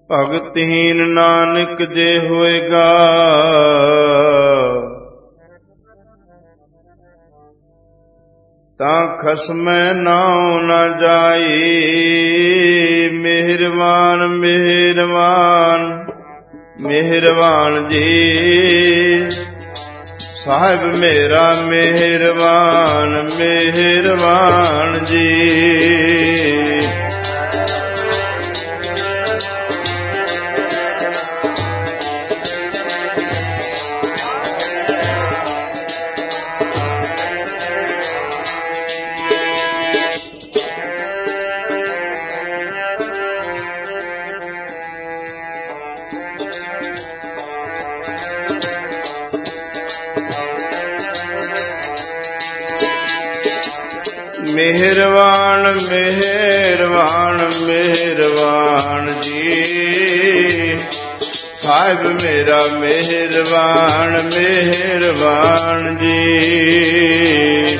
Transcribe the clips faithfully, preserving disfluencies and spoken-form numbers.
ਭਗਤਹੀਨ ਨਾਨਕ ਜੇ ਹੋਏਗਾ, ਤਾਂ ਖਸਮੈ ਨਾਉ ਨ ਜਾਈ। ਮਿਹਰਬਾਨ ਮਿਹਰਬਾਨ ਮਿਹਰਬਾਨ ਜੀ, ਸਾਹਿਬ ਮੇਰਾ ਮਿਹਰਬਾਨ ਮਿਹਰਬਾਨ ਜੀ। ਮਿਹਰਬਾਨ ਮਿਹਰਬਾਨ ਮਿਹਰਬਾਨ ਜੀ, ਸਾਹਿਬ ਮੇਰਾ ਮਿਹਰਬਾਨ ਮਿਹਰਬਾਨ ਜੀ।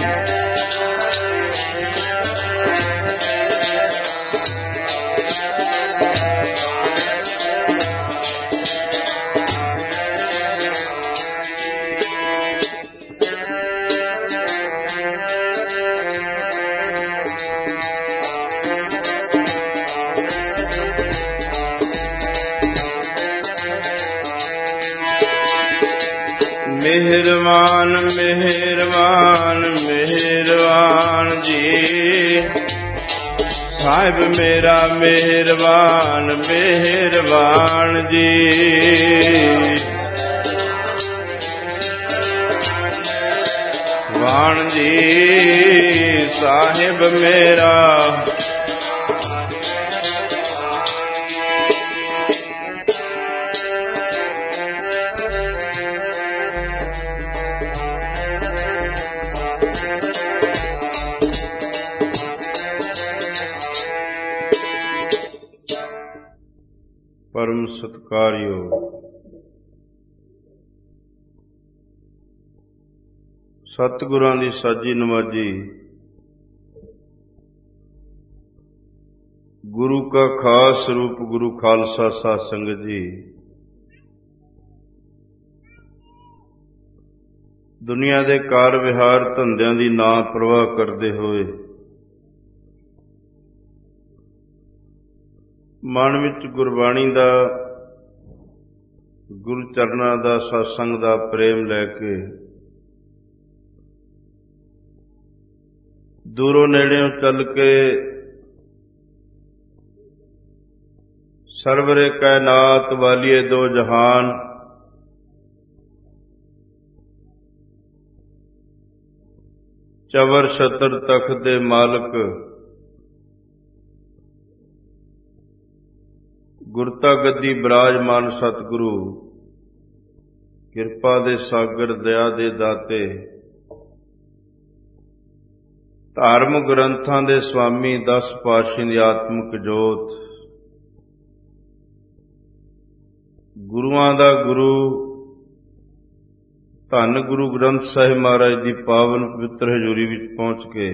ਮਿਹਰਬਾਨ ਮਿਹਰਬਾਨ ਮਿਹਰਬਾਨ ਜੀ, ਸਾਹਿਬ ਮੇਰਾ ਮਿਹਰਬਾਨ ਮਿਹਰਬਾਨ ਜੀ। ਵਾਣ ਜੀ ਸਾਹਿਬ ਮੇਰਾ ਪਰਮ ਸਤਿਕਾਰਯੋਗ ਸਤਿਗੁਰਾਂ ਦੀ ਸਾਜੀ ਨਵਾਜੀ ਗੁਰੂ ਕਾ ਖਾਸ ਰੂਪ ਗੁਰੂ ਖਾਲਸਾ ਸਾਧ ਸੰਗਤ ਜੀ, ਦੁਨੀਆ ਦੇ ਕਾਰ ਵਿਹਾਰ ਧੰਦਿਆਂ ਦੀ ਨਾ ਪਰਵਾਹ ਕਰਦੇ ਹੋਏ ਮਨ ਵਿੱਚ ਗੁਰਬਾਣੀ ਦਾ, ਗੁਰੂ ਚਰਨਾਂ ਦਾ, ਸਤਸੰਗ ਦਾ ਪ੍ਰੇਮ ਲੈ ਕੇ ਦੂਰੋਂ ਨੇੜਿਓਂ ਚੱਲ ਕੇ ਸਰਵਰੇ ਕਾਇਨਾਤ ਵਾਲੀਏ ਦੋ ਜਹਾਨ, ਚਵਰ ਛਤਰ ਤਖਤ ਦੇ ਮਾਲਕ ਗੁਰਤਾ ਗੱਦੀ ਬਿਰਾਜਮਾਨ ਸਤਿਗੁਰੂ, ਕਿਰਪਾ ਦੇ ਸਾਗਰ ਦਇਆ ਦੇ ਦਾਤੇ, ਧਾਰਮਿਕ ਗ੍ਰੰਥਾਂ ਦੇ ਸੁਆਮੀ, ਦਸ ਪਾਤਸ਼ਾਹਾਂ ਦੀ ਆਤਮਿਕ ਜੋਤ, ਗੁਰੂਆਂ ਦਾ ਗੁਰੂ ਧੰਨ ਗੁਰੂ ਗ੍ਰੰਥ ਸਾਹਿਬ ਮਹਾਰਾਜ ਦੀ ਪਾਵਨ ਪਵਿੱਤਰ ਹਜ਼ੂਰੀ ਵਿੱਚ ਪਹੁੰਚ ਕੇ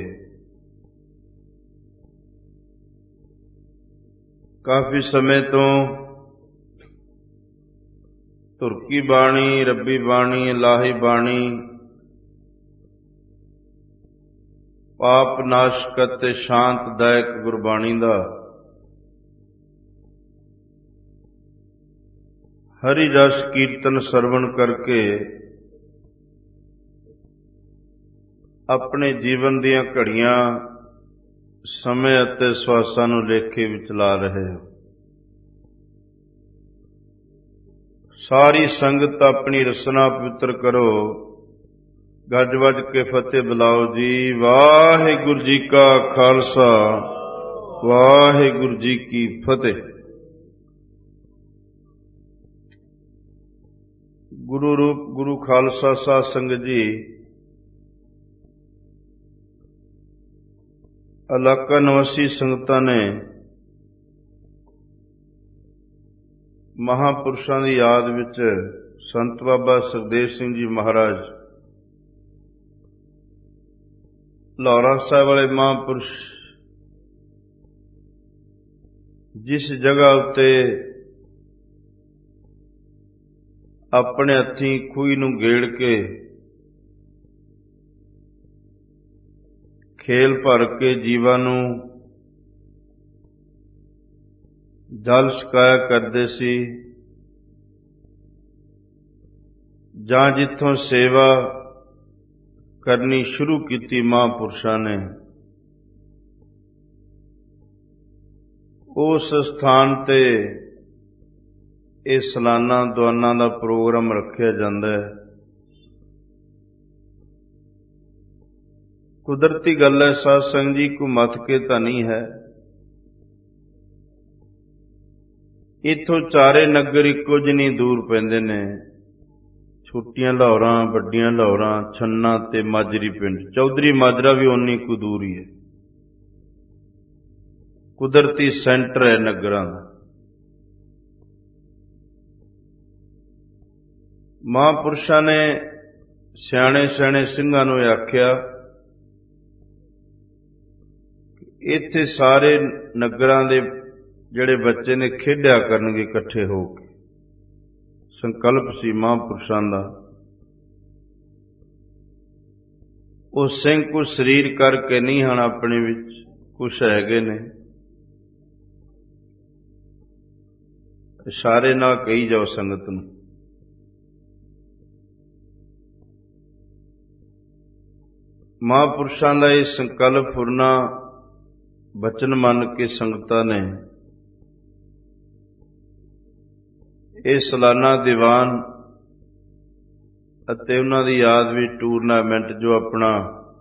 ਕਾਫੀ ਸਮੇਂ ਤੋਂ ਧੁਰਕੀ ਬਾਣੀ, ਰੱਬੀ ਬਾਣੀ, ਇਲਾਹੀ ਬਾਣੀ, ਪਾਪ ਨਾਸ਼ਕ ਅਤੇ ਸ਼ਾਂਤਦਾਇਕ ਗੁਰਬਾਣੀ ਦਾ ਹਰੀ ਜਸ ਕੀਰਤਨ ਸਰਵਣ ਕਰਕੇ ਆਪਣੇ ਜੀਵਨ ਦੀਆਂ ਘੜੀਆਂ, ਸਮੇਂ ਅਤੇ ਸਵਾਸਾਂ ਨੂੰ ਲੇਖੇ ਵਿੱਚ ਲਾ ਰਹੇ ਹੋ। ਸਾਰੀ ਸੰਗਤ ਆਪਣੀ ਰਸਨਾ ਪਵਿੱਤਰ ਕਰੋ, ਗੱਜ ਵੱਜ ਕੇ ਫਤਿਹ ਬੁਲਾਓ ਜੀ। ਵਾਹਿਗੁਰੂ ਜੀ ਕਾ ਖਾਲਸਾ, ਵਾਹਿਗੁਰੂ ਜੀ ਕੀ ਫਤਿਹ। ਗੁਰੂ ਰੂਪ ਗੁਰੂ ਖਾਲਸਾ ਸਾਧ ਸੰਗਤ ਜੀ, ਇਲਾਕਾ ਨਿਵਾਸੀ ਸੰਗਤਾਂ ਨੇ ਮਹਾਂਪੁਰਸ਼ਾਂ ਦੀ ਯਾਦ ਵਿੱਚ ਸੰਤ ਬਾਬਾ ਸੁਖਦੇਵ ਸਿੰਘ ਜੀ ਮਹਾਰਾਜ, ਲਾਹੌਰਾ ਸਾਹਿਬ ਵਾਲੇ ਮਹਾਂਪੁਰਸ਼, ਜਿਸ ਜਗ੍ਹਾ ਉੱਤੇ ਆਪਣੇ ਹੱਥੀਂ ਖੂਹੀ ਨੂੰ ਗੇੜ ਕੇ ਖੇਲ ਭਰ ਕੇ ਜੀਵਾਂ ਨੂੰ ਜਲ ਛਕਾਇਆ ਕਰਦੇ ਸੀ, ਜਾਂ ਜਿੱਥੋਂ ਸੇਵਾ ਕਰਨੀ ਸ਼ੁਰੂ ਕੀਤੀ ਮਹਾਂਪੁਰਸ਼ਾਂ ਨੇ, ਉਸ ਸਥਾਨ ਤੇ ਇਹ ਸਾਲਾਨਾ ਦੀਵਾਨਾਂ ਦਾ ਪ੍ਰੋਗਰਾਮ ਰੱਖਿਆ ਜਾਂਦਾ ਹੈ। ਕੁਦਰਤੀ ਗੱਲ ਹੈ ਸਾਧ ਸੰਗਤ ਜੀ, ਕੋਈ ਮੱਥ ਕੇ ਤਾਂ ਨਹੀਂ ਹੈ। ਇੱਥੋਂ ਚਾਰੇ ਨਗਰ ਇੱਕੋ ਜਿੰਨੀ ਦੂਰ ਪੈਂਦੇ ਨੇ, ਛੋਟੀਆਂ ਲਾਹੌਰਾਂ, ਵੱਡੀਆਂ ਲਾਹੌਰਾਂ, ਛੰਨਾ ਤੇ ਮਾਜਰੀ ਪਿੰਡ, ਚੌਧਰੀ ਮਾਜਰਾ ਵੀ ਓਨੀ ਕੁ ਦੂਰ ਹੀ ਹੈ। ਕੁਦਰਤੀ ਸੈਂਟਰ ਹੈ ਨਗਰਾਂ ਦਾ। ਮਹਾਂਪੁਰਸ਼ਾਂ ਨੇ ਸਿਆਣੇ ਸਿਆਣੇ ਸਿੰਘਾਂ ਨੂੰ ਇਹ ਆਖਿਆ, ਇੱਥੇ ਸਾਰੇ ਨਗਰਾਂ ਦੇ ਜਿਹੜੇ ਬੱਚੇ ਨੇ ਖੇਡਿਆ ਕਰਨਗੇ ਇਕੱਠੇ ਹੋ ਕੇ। ਸੰਕਲਪ ਸੀ ਮਹਾਂਪੁਰਸ਼ਾਂ ਦਾ। ਉਹ ਸਿੰਘ ਕੁਛ ਸਰੀਰ ਕਰਕੇ ਨਹੀਂ ਹਨ, ਆਪਣੇ ਵਿੱਚ ਕੁਛ ਹੈਗੇ ਨੇ। ਇਸ਼ਾਰੇ ਨਾਲ ਕਹੀ ਜਾਓ ਸੰਗਤ ਨੂੰ। ਮਹਾਂਪੁਰਸ਼ਾਂ ਦਾ ਇਹ ਸੰਕਲਪ ਫੁਰਨਾ ਬਚਨ ਮੰਨ ਕੇ ਸੰਗਤਾਂ ਨੇ ਇਹ ਸਾਲਾਨਾ ਦੀਵਾਨ ਅਤੇ ਉਹਨਾਂ ਦੀ ਯਾਦ ਵਿੱਚ ਟੂਰਨਾਮੈਂਟ ਜੋ ਆਪਣਾ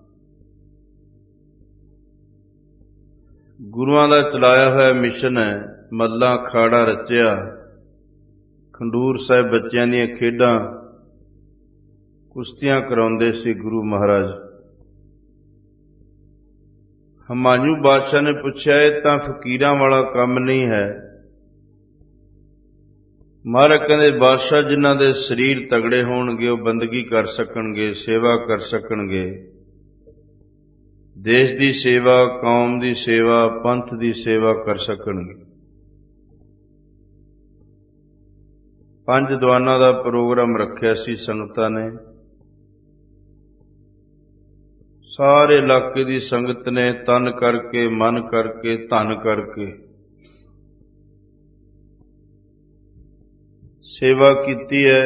ਗੁਰੂਆਂ ਦਾ ਚਲਾਇਆ ਹੋਇਆ ਮਿਸ਼ਨ ਹੈ, ਮੱਲਾਂ ਅਖਾੜਾ ਰਚਿਆ, ਖੰਡੂਰ ਸਾਹਿਬ ਬੱਚਿਆਂ ਦੀਆਂ ਖੇਡਾਂ, ਕੁਸ਼ਤੀਆਂ ਕਰਾਉਂਦੇ ਸੀ ਗੁਰੂ ਮਹਾਰਾਜ। ਹਮਾਯੂ ਬਾਦਸ਼ਾਹ ਨੇ ਪੁੱਛਿਆ, ਇਹ ਤਾਂ ਫਕੀਰਾਂ ਵਾਲਾ ਕੰਮ ਨਹੀਂ ਹੈ। ਮਹਾਰਾਜ ਕਹਿੰਦੇ, ਬਾਦਸ਼ਾਹ ਜਿਨ੍ਹਾਂ ਦੇ ਸਰੀਰ ਤਗੜੇ ਹੋਣਗੇ ਉਹ ਬੰਦਗੀ ਕਰ ਸਕਣਗੇ, ਸੇਵਾ ਕਰ ਸਕਣਗੇ, ਦੇਸ਼ ਦੀ ਸੇਵਾ, ਕੌਮ ਦੀ ਸੇਵਾ, ਪੰਥ ਦੀ ਸੇਵਾ ਕਰ ਸਕਣਗੇ। ਪੰਜ ਦੀਵਾਨਾਂ ਦਾ ਪ੍ਰੋਗਰਾਮ ਰੱਖਿਆ ਸੀ ਸੰਗਤਾਂ ਨੇ। ਸਾਰੇ ਇਲਾਕੇ ਦੀ ਸੰਗਤ ਨੇ ਤਨ ਕਰਕੇ, ਮਨ ਕਰਕੇ, ਧਨ ਕਰਕੇ ਸੇਵਾ ਕੀਤੀ ਹੈ।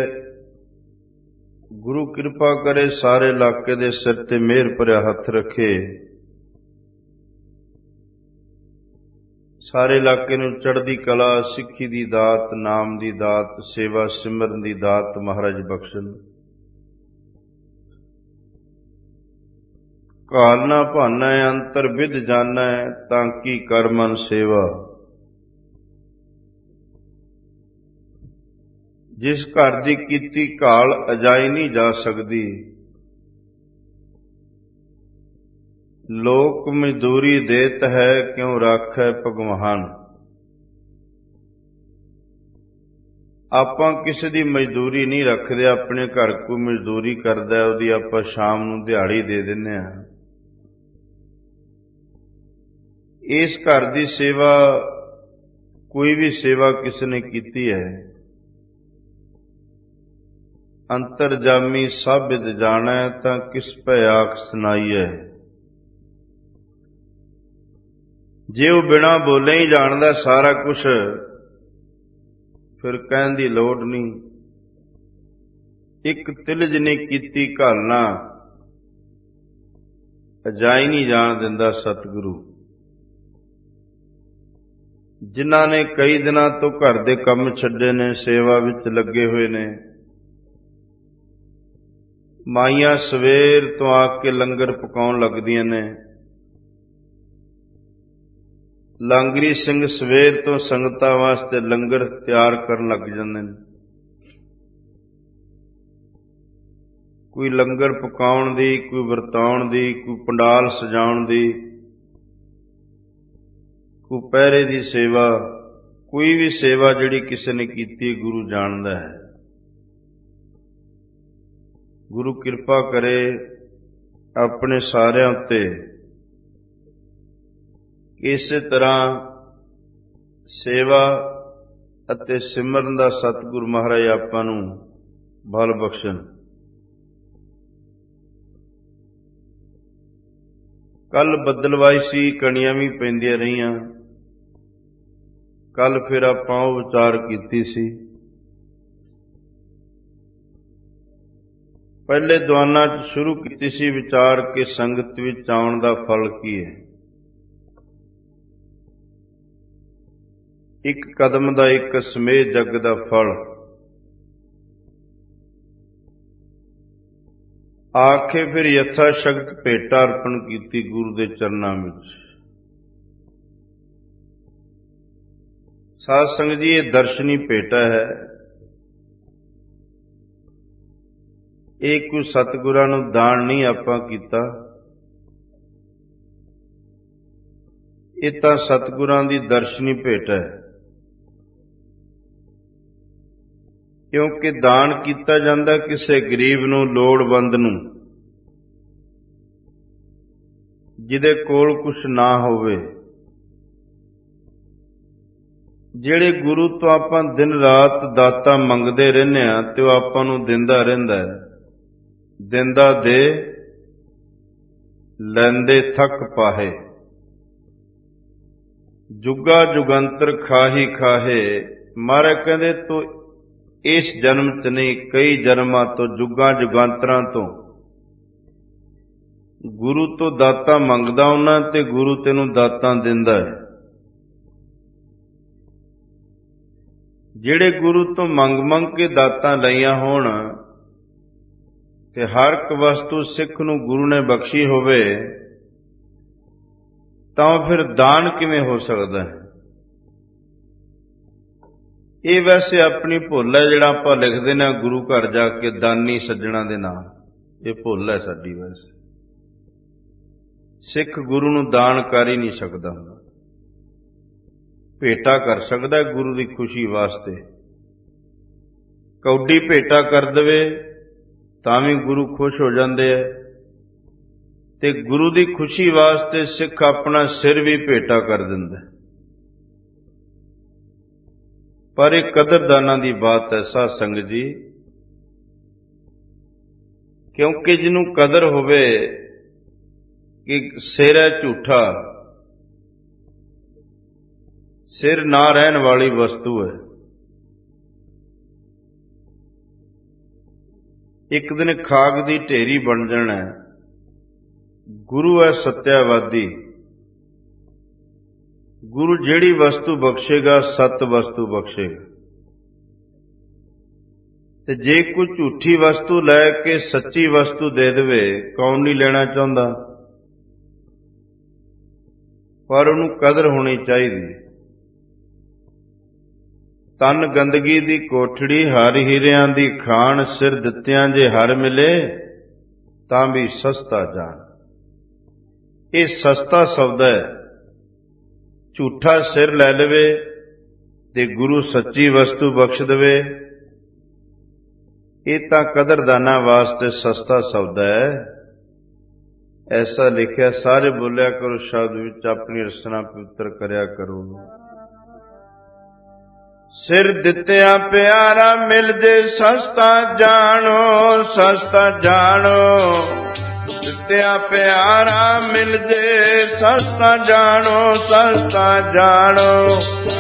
ਗੁਰੂ ਕਿਰਪਾ ਕਰੇ, ਸਾਰੇ ਇਲਾਕੇ ਦੇ ਸਿਰ ਤੇ ਮਿਹਰ ਭਰਿਆ ਹੱਥ ਰੱਖੇ, ਸਾਰੇ ਇਲਾਕੇ ਨੂੰ ਚੜ੍ਹਦੀ ਕਲਾ, ਸਿੱਖੀ ਦੀ ਦਾਤ, ਨਾਮ ਦੀ ਦਾਤ, ਸੇਵਾ ਸਿਮਰਨ ਦੀ ਦਾਤ ਮਹਾਰਾਜ ਬਖਸ਼ਣ। ਕਾਲ ਨਾ ਭਾਨੈ ਅੰਤਰ ਵਿਦ ਜਾਣੈ, ਤਾਂ ਕੀ ਕਰ ਮਨ ਸੇਵਾ। ਜਿਸ ਘਰ ਦੀ ਕੀਤੀ ਘਾਲ ਅਜਾਈ ਨਹੀਂ ਜਾ ਸਕਦੀ, ਲੋਕ ਮਜ਼ਦੂਰੀ ਦੇਤ ਹੈ, ਕਿਉਂ ਰਾਖੈ ਭਗਵਾਨ। ਆਪਾਂ ਕਿਸੇ ਦੀ ਮਜ਼ਦੂਰੀ ਨਹੀਂ ਰੱਖਦੇ, ਆਪਣੇ ਘਰ ਕੋਈ ਮਜ਼ਦੂਰੀ ਕਰਦਾ ਉਹਦੀ ਆਪਾਂ ਸ਼ਾਮ ਨੂੰ ਦਿਹਾੜੀ ਦੇ ਦਿੰਦੇ ਹਾਂ। ਇਸ ਘਰ ਦੀ ਸੇਵਾ, ਕੋਈ ਵੀ ਸੇਵਾ ਕਿਸੇ ਨੇ ਕੀਤੀ ਹੈ, ਅੰਤਰਜਾਮੀ ਸਭ ਵਿਦ ਜਾਣੈ, ਤਾਂ ਕਿਸ ਭੈ ਆਖ ਸੁਣਾਈਐ। ਜੇ ਉਹ ਬਿਨਾਂ ਬੋਲੇ ਹੀ ਜਾਣਦਾ ਸਾਰਾ ਕੁਛ, ਫਿਰ ਕਹਿਣ ਦੀ ਲੋੜ ਨਹੀਂ। ਇੱਕ ਤਿਲਜ ਨੇ ਕੀਤੀ ਘਾਲਣਾ, ਅਜਾਈ ਨਹੀਂ ਜਾਣ ਦਿੰਦਾ ਸਤਿਗੁਰੂ। ਜਿਨ੍ਹਾਂ ਨੇ ਕਈ ਦਿਨਾਂ ਤੋਂ ਘਰ ਦੇ ਕੰਮ ਛੱਡੇ ਨੇ, ਸੇਵਾ ਵਿੱਚ ਲੱਗੇ ਹੋਏ ਨੇ, ਮਾਈਆਂ ਸਵੇਰ ਤੋਂ ਆ ਕੇ ਲੰਗਰ ਪਕਾਉਣ ਲੱਗਦੀਆਂ ਨੇ, ਲਾਂਗਰੀ ਸਿੰਘ ਸਵੇਰ ਤੋਂ ਸੰਗਤਾਂ ਵਾਸਤੇ ਲੰਗਰ ਤਿਆਰ ਕਰਨ ਲੱਗ ਜਾਂਦੇ ਨੇ। ਕੋਈ ਲੰਗਰ ਪਕਾਉਣ ਦੀ, ਕੋਈ ਵਰਤਾਉਣ ਦੀ, ਕੋਈ ਪੰਡਾਲ ਸਜਾਉਣ ਦੀ, ਕੋਈ ਪਹਿਰੇ ਦੀ ਸੇਵਾ, ਕੋਈ ਵੀ ਸੇਵਾ ਜਿਹੜੀ ਕਿਸੇ ਨੇ ਕੀਤੀ ਗੁਰੂ ਜਾਣਦਾ ਹੈ। ਗੁਰੂ ਕਿਰਪਾ ਕਰੇ ਆਪਣੇ ਸਾਰਿਆਂ ਉੱਤੇ। ਇਸੇ ਤਰ੍ਹਾਂ ਸੇਵਾ ਅਤੇ ਸਿਮਰਨ ਦਾ ਸਤਿਗੁਰੂ ਮਹਾਰਾਜ ਆਪਾਂ ਨੂੰ ਬਲ ਬਖਸ਼ਣ। ਕੱਲ ਬੱਦਲਵਾਈ ਸੀ, ਕਣੀਆਂ ਵੀ ਪੈਂਦੀਆਂ ਰਹੀਆਂ। ਕੱਲ ਫਿਰ ਆਪਾਂ ਉਹ ਵਿਚਾਰ ਕੀਤੀ ਸੀ, ਪਹਿਲੇ ਦੀਵਾਨਾਂ 'ਚ ਸ਼ੁਰੂ ਕੀਤੀ ਸੀ ਵਿਚਾਰ ਕਿ ਸੰਗਤ ਵਿੱਚ ਆਉਣ ਦਾ ਫਲ ਕੀ ਹੈ। ਇੱਕ ਕਦਮ ਦਾ ਇੱਕ ਸਮੇਹ ਜੱਗ ਦਾ ਫਲ। ਆਖੇ ਫਿਰ ਯਥਾ ਸ਼ਕਤ ਭੇਟਾ ਅਰਪਣ ਕੀਤੀ ਗੁਰੂ ਦੇ ਚਰਨਾਂ ਵਿੱਚ। ਸਾਧ ਸੰਗਤ ਜੀ, ਇਹ ਦਰਸ਼ਨੀ ਭੇਟਾ ਹੈ। ਇਹ ਕੋਈ ਸਤਿਗੁਰਾਂ ਨੂੰ ਦਾਨ ਨਹੀਂ ਆਪਾਂ ਕੀਤਾ, ਇਹ ਤਾਂ ਸਤਿਗੁਰਾਂ ਦੀ ਦਰਸ਼ਨੀ ਭੇਟ ਹੈ। ਕਿਉਂਕਿ ਦਾਨ ਕੀਤਾ ਜਾਂਦਾ ਕਿਸੇ ਗਰੀਬ ਨੂੰ, ਲੋੜਵੰਦ ਨੂੰ, ਜਿਹਦੇ ਕੋਲ ਕੁਛ ਨਾ ਹੋਵੇ। ਜਿਹੜੇ ਗੁਰੂ ਤੋਂ ਆਪਾਂ ਦਿਨ ਰਾਤ ਦਾਤਾ ਮੰਗਦੇ ਰਹਿੰਦੇ ਹਾਂ ਤੇ ਉਹ ਆਪਾਂ ਨੂੰ ਦਿੰਦਾ ਰਹਿੰਦਾ ਹੈ। ਦਿੰਦਾ ਦੇ, ਲੈਂਦੇ ਥੱਕ ਪਾਹੇ। ਜੁਗਾ ਜੁਗੰਤਰ ਖਾਹੀ ਖਾਹੇ। ਮਹਾਰਾਜ ਕਹਿੰਦੇ ਤੂੰ ਇਸ ਜਨਮ 'ਚ ਨਹੀਂ, ਕਈ ਜਨਮਾਂ ਤੋਂ, ਜੁਗਾਂ ਜੁਗਾਂਤਰਾਂ ਤੋਂ ਗੁਰੂ ਤੋਂ ਦਾਤਾ ਮੰਗਦਾ ਉਹਨਾਂ ਤੇ ਗੁਰੂ ਤੈਨੂੰ ਦਾਤਾਂ ਦਿੰਦਾ ਹੈ। ਜਿਹੜੇ ਗੁਰੂ ਤੋਂ ਮੰਗ ਮੰਗ ਕੇ ਦਾਤਾਂ ਲਈਆਂ ਹੋਣ ਤੇ ਹਰ ਇੱਕ ਵਸਤੂ ਸਿੱਖ ਨੂੰ ਗੁਰੂ ਨੇ ਬਖਸ਼ੀ ਹੋਵੇ ਤਾਂ ਫਿਰ ਦਾਨ ਕਿਵੇਂ ਹੋ ਸਕਦਾ ਹੈ? ਇਹ ਵੈਸੇ ਆਪਣੀ ਭੁੱਲ ਹੈ, ਜਿਹੜਾ ਆਪਾਂ ਲਿਖਦੇ ਨੇ ਗੁਰੂ ਘਰ ਜਾ ਕੇ ਦਾਨੀ ਸੱਜਣਾ ਦੇ ਨਾਮ। ਇਹ ਭੁੱਲ ਹੈ ਸਾਡੀ। ਵੈਸੇ ਸਿੱਖ ਗੁਰੂ ਨੂੰ ਦਾਨ ਕਰ ਹੀ ਨਹੀਂ ਸਕਦਾ ਹੁੰਦਾ, ਭੇਟਾ ਕਰ ਸਕਦਾ ਗੁਰੂ ਦੀ ਖੁਸ਼ੀ ਵਾਸਤੇ। ਕੌਡੀ ਭੇਟਾ ਕਰ ਦੇਵੇ ਤਾਂ ਵੀ ਗੁਰੂ ਖੁਸ਼ ਹੋ ਜਾਂਦੇ ਹੈ, ਤੇ ਗੁਰੂ ਦੀ ਖੁਸ਼ੀ ਵਾਸਤੇ ਸਿੱਖ ਆਪਣਾ ਸਿਰ ਵੀ ਭੇਟਾ ਕਰ ਦਿੰਦਾ। ਪਰ ਇਹ ਕਦਰਦਾਨਾਂ ਦੀ ਬਾਤ ਹੈ ਸਾਧ ਸੰਗਤ ਜੀ। ਕਿਉਂਕਿ ਜਿਹਨੂੰ ਕਦਰ ਹੋਵੇ ਕਿ ਸਿਰ ਹੈ ਝੂਠਾ, ਸਿਰ ਨਾ ਰਹਿਣ ਵਾਲੀ ਵਸਤੂ ਹੈ। ਇੱਕ ਦਿਨ ਖਾਕ ਦੀ ਢੇਰੀ ਬਣ ਜਾਣਾ। ਗੁਰੂ ਹੈ ਸੱਤਿਆਵਾਦੀ। ਗੁਰੂ ਜਿਹੜੀ ਵਸਤੂ ਬਖਸ਼ੇਗਾ ਸਤ ਵਸਤੂ ਬਖਸ਼ੇਗਾ, ਤੇ ਜੇ ਕੋਈ ਝੂਠੀ ਵਸਤੂ ਲੈ ਕੇ ਸੱਚੀ ਵਸਤੂ ਦੇ ਦੇਵੇ, ਕੌਣ ਨਹੀਂ ਲੈਣਾ ਚਾਹੁੰਦਾ? ਪਰ ਉਹਨੂੰ ਕਦਰ ਹੋਣੀ ਚਾਹੀਦੀ। ਤਨ ਗੰਦਗੀ ਦੀ ਕੋਠੜੀ, ਹਰ ਹੀਰਿਆਂ ਦੀ ਖਾਣ, ਸਿਰ ਦਿੱਤਿਆਂ ਜੇ ਹਰ ਮਿਲੇ ਤਾਂ ਵੀ ਸਸਤਾ ਜਾਣ। ਇਹ ਸਸਤਾ ਸੌਦਾ ਹੈ। ਝੂਠਾ ਸਿਰ ਲੈ ਲਵੇ ਤੇ ਗੁਰੂ ਸੱਚੀ ਵਸਤੂ ਬਖਸ਼ ਦੇਵੇ, ਇਹ ਤਾਂ ਕਦਰਦਾਨਾਂ ਵਾਸਤੇ ਸਸਤਾ ਸੌਦਾ ਹੈ। ਐਸਾ ਲਿਖਿਆ। ਸਾਰੇ ਬੋਲਿਆ ਕਰੋ ਸ਼ਬਦ ਵਿੱਚ, ਆਪਣੀ ਰਸਨਾ ਪਵਿੱਤਰ ਕਰਿਆ ਕਰੋ। ਸਿਰ ਦਿੱਤਿਆਂ ਪਿਆਰਾ ਮਿਲ ਜੇ ਸਸਤਾ ਜਾਣੋ, ਸਸਤਾ ਜਾਣੋ। ਦਿੱਤਿਆਂ ਪਿਆਰਾ ਮਿਲ ਜੇ ਸਸਤਾ ਜਾਣੋ, ਸਸਤਾ ਜਾਣੋ।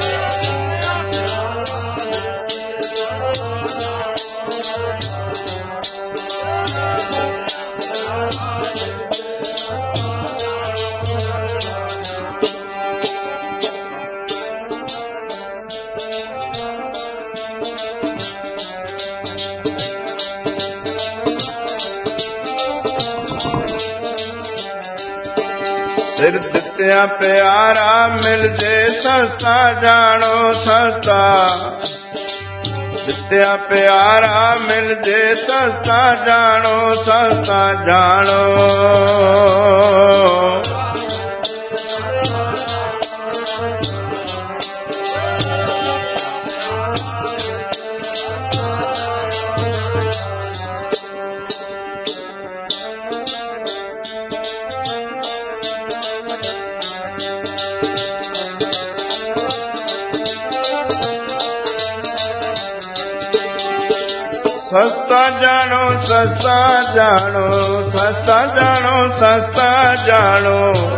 ਸਿਰ ਦਿੱਤਿਆਂ ਪਿਆਰਾ ਮਿਲ ਜੇ ਸਸਤਾ ਜਾਣੋ, ਸਸਤਾ। ਦਿੱਤਿਆਂ ਪਿਆਰਾ ਮਿਲ ਜੇ ਸਸਤਾ ਜਾਣੋ, ਸਸਤਾ ਜਾਣੋ। ਸਸਤਾ ਜਾਣੋ ਸਸਤਾ ਜਾਣੋ ਸਸਤਾ ਜਾਣੋ ਸਸਤਾ ਜਾਣੋ।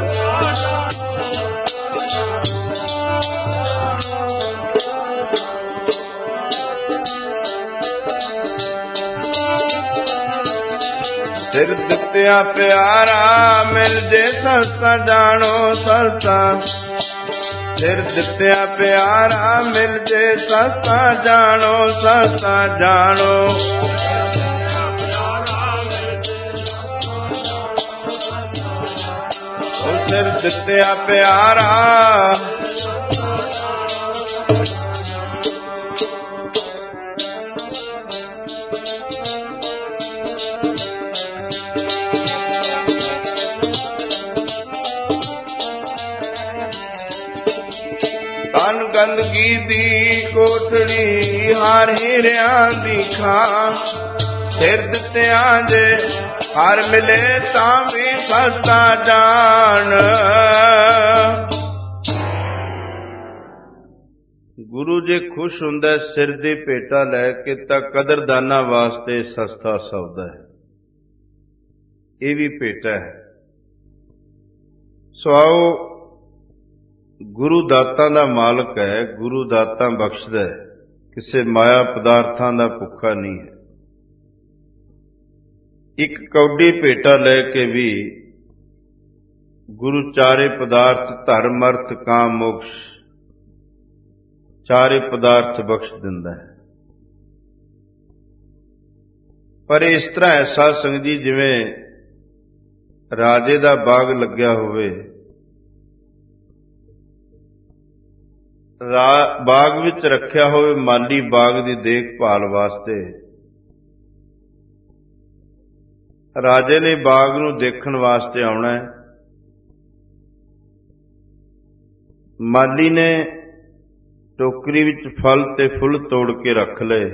ਸਿਰ ਦਿੱਤਿਆ ਪਿਆਰਾ ਮਿਲ ਜੇ ਸਸਤਾ ਜਾਣੋ ਸਸਤਾ। ਸਿਰ ਦਿੱਤਿਆ ਪਿਆਰਾ ਮਿਲ ਜੇ ਸਸਤਾ ਜਾਣੋ ਸਸਤਾ ਜਾਣੋ। ਉਹ ਸਿਰ ਦਿੱਤਿਆ ਪਿਆਰਾ ਧਨ ਗੰਦਗੀ ਦੀ ਕੋਠੜੀ ਹਰ ਹੀਰਿਆਂ ਦੀ ਖਾਂ। ਸਿਰ ਦਿੱਤਿਆਂ ਜੇ ਹਰ ਮਿਲੇ ਤਾਂ ਵੀ ਸਸਤਾ ਜਾਣ। ਗੁਰੂ ਜੇ ਖੁਸ਼ ਹੁੰਦਾ ਸਿਰ ਦੀ ਭੇਟਾ ਲੈ ਕੇ ਤਾਂ ਕਦਰਦਾਨਾਂ ਵਾਸਤੇ ਸਸਤਾ ਸੌਦਾ ਹੈ। ਇਹ ਵੀ ਭੇਟਾ ਹੈ। ਸੋ ਆਓ, ਗੁਰੂ ਦਾਤਾਂ ਦਾ ਮਾਲਕ ਹੈ, ਗੁਰੂ ਦਾਤਾਂ ਬਖਸ਼ਦਾ ਹੈ, ਕਿਸੇ ਮਾਇਆ ਪਦਾਰਥਾਂ ਦਾ ਭੁੱਖਾ ਨਹੀਂ ਹੈ। ਇੱਕ ਕੌਡੀ ਭੇਟਾ ਲੈ ਕੇ ਵੀ ਗੁਰੂ ਚਾਰੇ ਪਦਾਰਥ ਧਰਮ ਅਰਥ ਕਾਮ ਮੋਕਸ਼ ਚਾਰੇ ਪਦਾਰਥ ਬਖਸ਼ ਦਿੰਦਾ ਹੈ। ਪਰ ਇਸ ਤਰ੍ਹਾਂ ਐਸਾ ਸੰਗ ਜੀ ਜਿਵੇਂ ਰਾਜੇ ਦਾ ਬਾਗ ਲੱਗਿਆ ਹੋਵੇ, ਬਾਗ ਵਿੱਚ ਰੱਖਿਆ ਹੋਵੇ ਮਾਲੀ ਬਾਗ ਦੀ ਦੇਖਭਾਲ ਵਾਸਤੇ। ਰਾਜੇ ਨੇ ਬਾਗ ਨੂੰ ਦੇਖਣ ਵਾਸਤੇ ਆਉਣਾ ਹੈ। ਮਾਲੀ ਨੇ ਟੋਕਰੀ ਵਿੱਚ ਫਲ ਤੇ ਫੁੱਲ ਤੋੜ ਕੇ ਰੱਖ ਲਏ।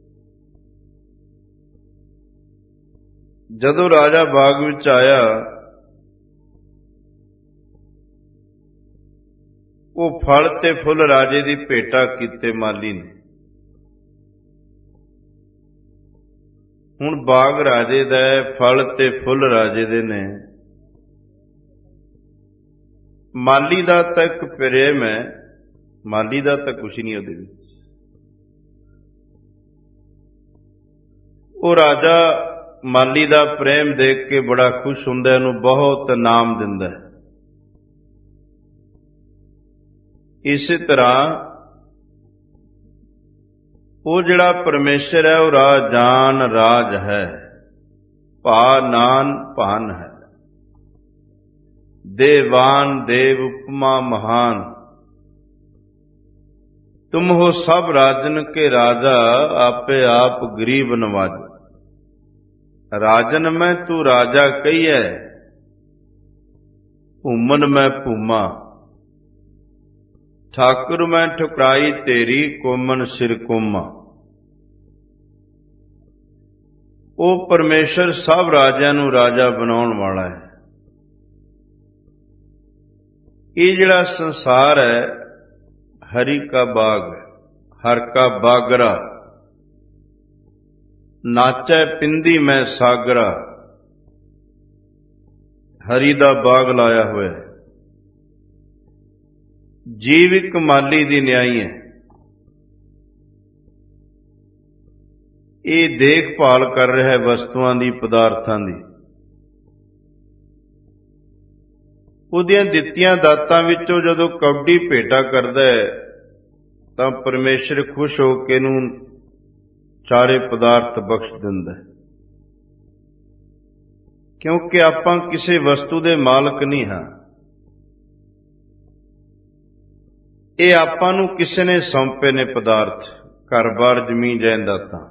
ਜਦੋਂ ਰਾਜਾ ਬਾਗ ਵਿੱਚ ਆਇਆ, ਉਹ ਫਲ ਤੇ ਫੁੱਲ ਰਾਜੇ ਦੀ ਭੇਟਾ ਕੀਤੇ ਮਾਲੀ ਨੇ। ਹੁਣ ਬਾਗ ਰਾਜੇ ਦਾ ਹੈ, ਫਲ ਤੇ ਫੁੱਲ ਰਾਜੇ ਦੇ ਨੇ। ਮਾਲੀ ਦਾ ਤਾਂ ਇੱਕ ਪ੍ਰੇਮ ਹੈ, ਮਾਲੀ ਦਾ ਤਾਂ ਕੁਛ ਨਹੀਂ ਉਹਦੇ ਵਿੱਚ। ਉਹ ਰਾਜਾ ਮਾਲੀ ਦਾ ਪ੍ਰੇਮ ਦੇਖ ਕੇ ਬੜਾ ਖੁਸ਼ ਹੁੰਦਾ, ਇਹਨੂੰ ਬਹੁਤ ਇਨਾਮ ਦਿੰਦਾ ਹੈ। ਇਸੇ ਤਰ੍ਹਾਂ ਉਹ ਜਿਹੜਾ ਪਰਮੇਸ਼ਰ ਹੈ ਉਹ ਰਾਜਾਨ ਰਾਜ ਹੈ, ਭਾ ਨਾਨ ਭਾਨ ਹੈ। ਦੇਵਾਨ ਦੇਵ ਉਪਮਾ ਮਹਾਨ, ਤੁਮ ਹੋ ਸਭ ਰਾਜਨ ਕੇ ਰਾਜਾ, ਆਪੇ ਆਪ ਗਰੀਬ ਨਵਾਜ। ਰਾਜਨ ਮੈਂ ਤੂੰ ਰਾਜਾ ਕਹੀਐ, ਭੂਮਨ ਮੈਂ ਭੂਮਾ। ਠਾਕੁਰ ਮੈਂ ਠੁਕਰਾਈ ਤੇਰੀ, ਕੋਮਨ ਸਿਰ ਕੋਮਾ। ਉਹ ਪਰਮੇਸ਼ਰ ਸਭ ਰਾਜਿਆਂ ਨੂੰ ਰਾਜਾ ਬਣਾਉਣ ਵਾਲਾ ਹੈ। ਇਹ ਜਿਹੜਾ ਸੰਸਾਰ ਹੈ ਹਰੀ ਕਾ ਬਾਗ, ਹਰ ਕਾ ਬਾਗਰਾ। ਨਾਚੈ ਪਿੰਦੀ ਮੈਂ ਸਾਗਰਾ, ਹਰੀ ਦਾ ਬਾਗ ਲਾਇਆ ਹੋਇਆ ਹੈ। ਜੀਵ ਇੱਕ ਮਾਲੀ ਦੀ ਨਿਆਈ ਹੈ। ਇਹ ਦੇਖਭਾਲ ਕਰ ਰਿਹਾ ਹੈ ਵਸਤੂਆਂ ਦੀ, ਪਦਾਰਥਾਂ ਦੀ। ਉਹਦੀਆਂ ਦਿੱਤੀਆਂ ਦਾਤਾਂ ਵਿੱਚੋਂ ਜਦੋਂ ਕੌਡੀ ਭੇਟਾ ਕਰਦਾ ਹੈ ਤਾਂ ਪਰਮੇਸ਼ਰ ਖੁਸ਼ ਹੋ ਕੇ ਇਹਨੂੰ ਚਾਰੇ ਪਦਾਰਥ ਬਖਸ਼ ਦਿੰਦਾ ਹੈ। ਕਿਉਂਕਿ ਆਪਾਂ ਕਿਸੇ ਵਸਤੂ ਦੇ ਮਾਲਕ ਨਹੀਂ ਹਾਂ। ਇਹ ਆਪਾਂ ਨੂੰ ਕਿਸੇ ਨੇ ਸੌਂਪੇ ਨੇ ਪਦਾਰਥ, ਘਰ-ਬਾਰ, ਜ਼ਮੀਨ ਜਾਇਦਾਦਾਂ।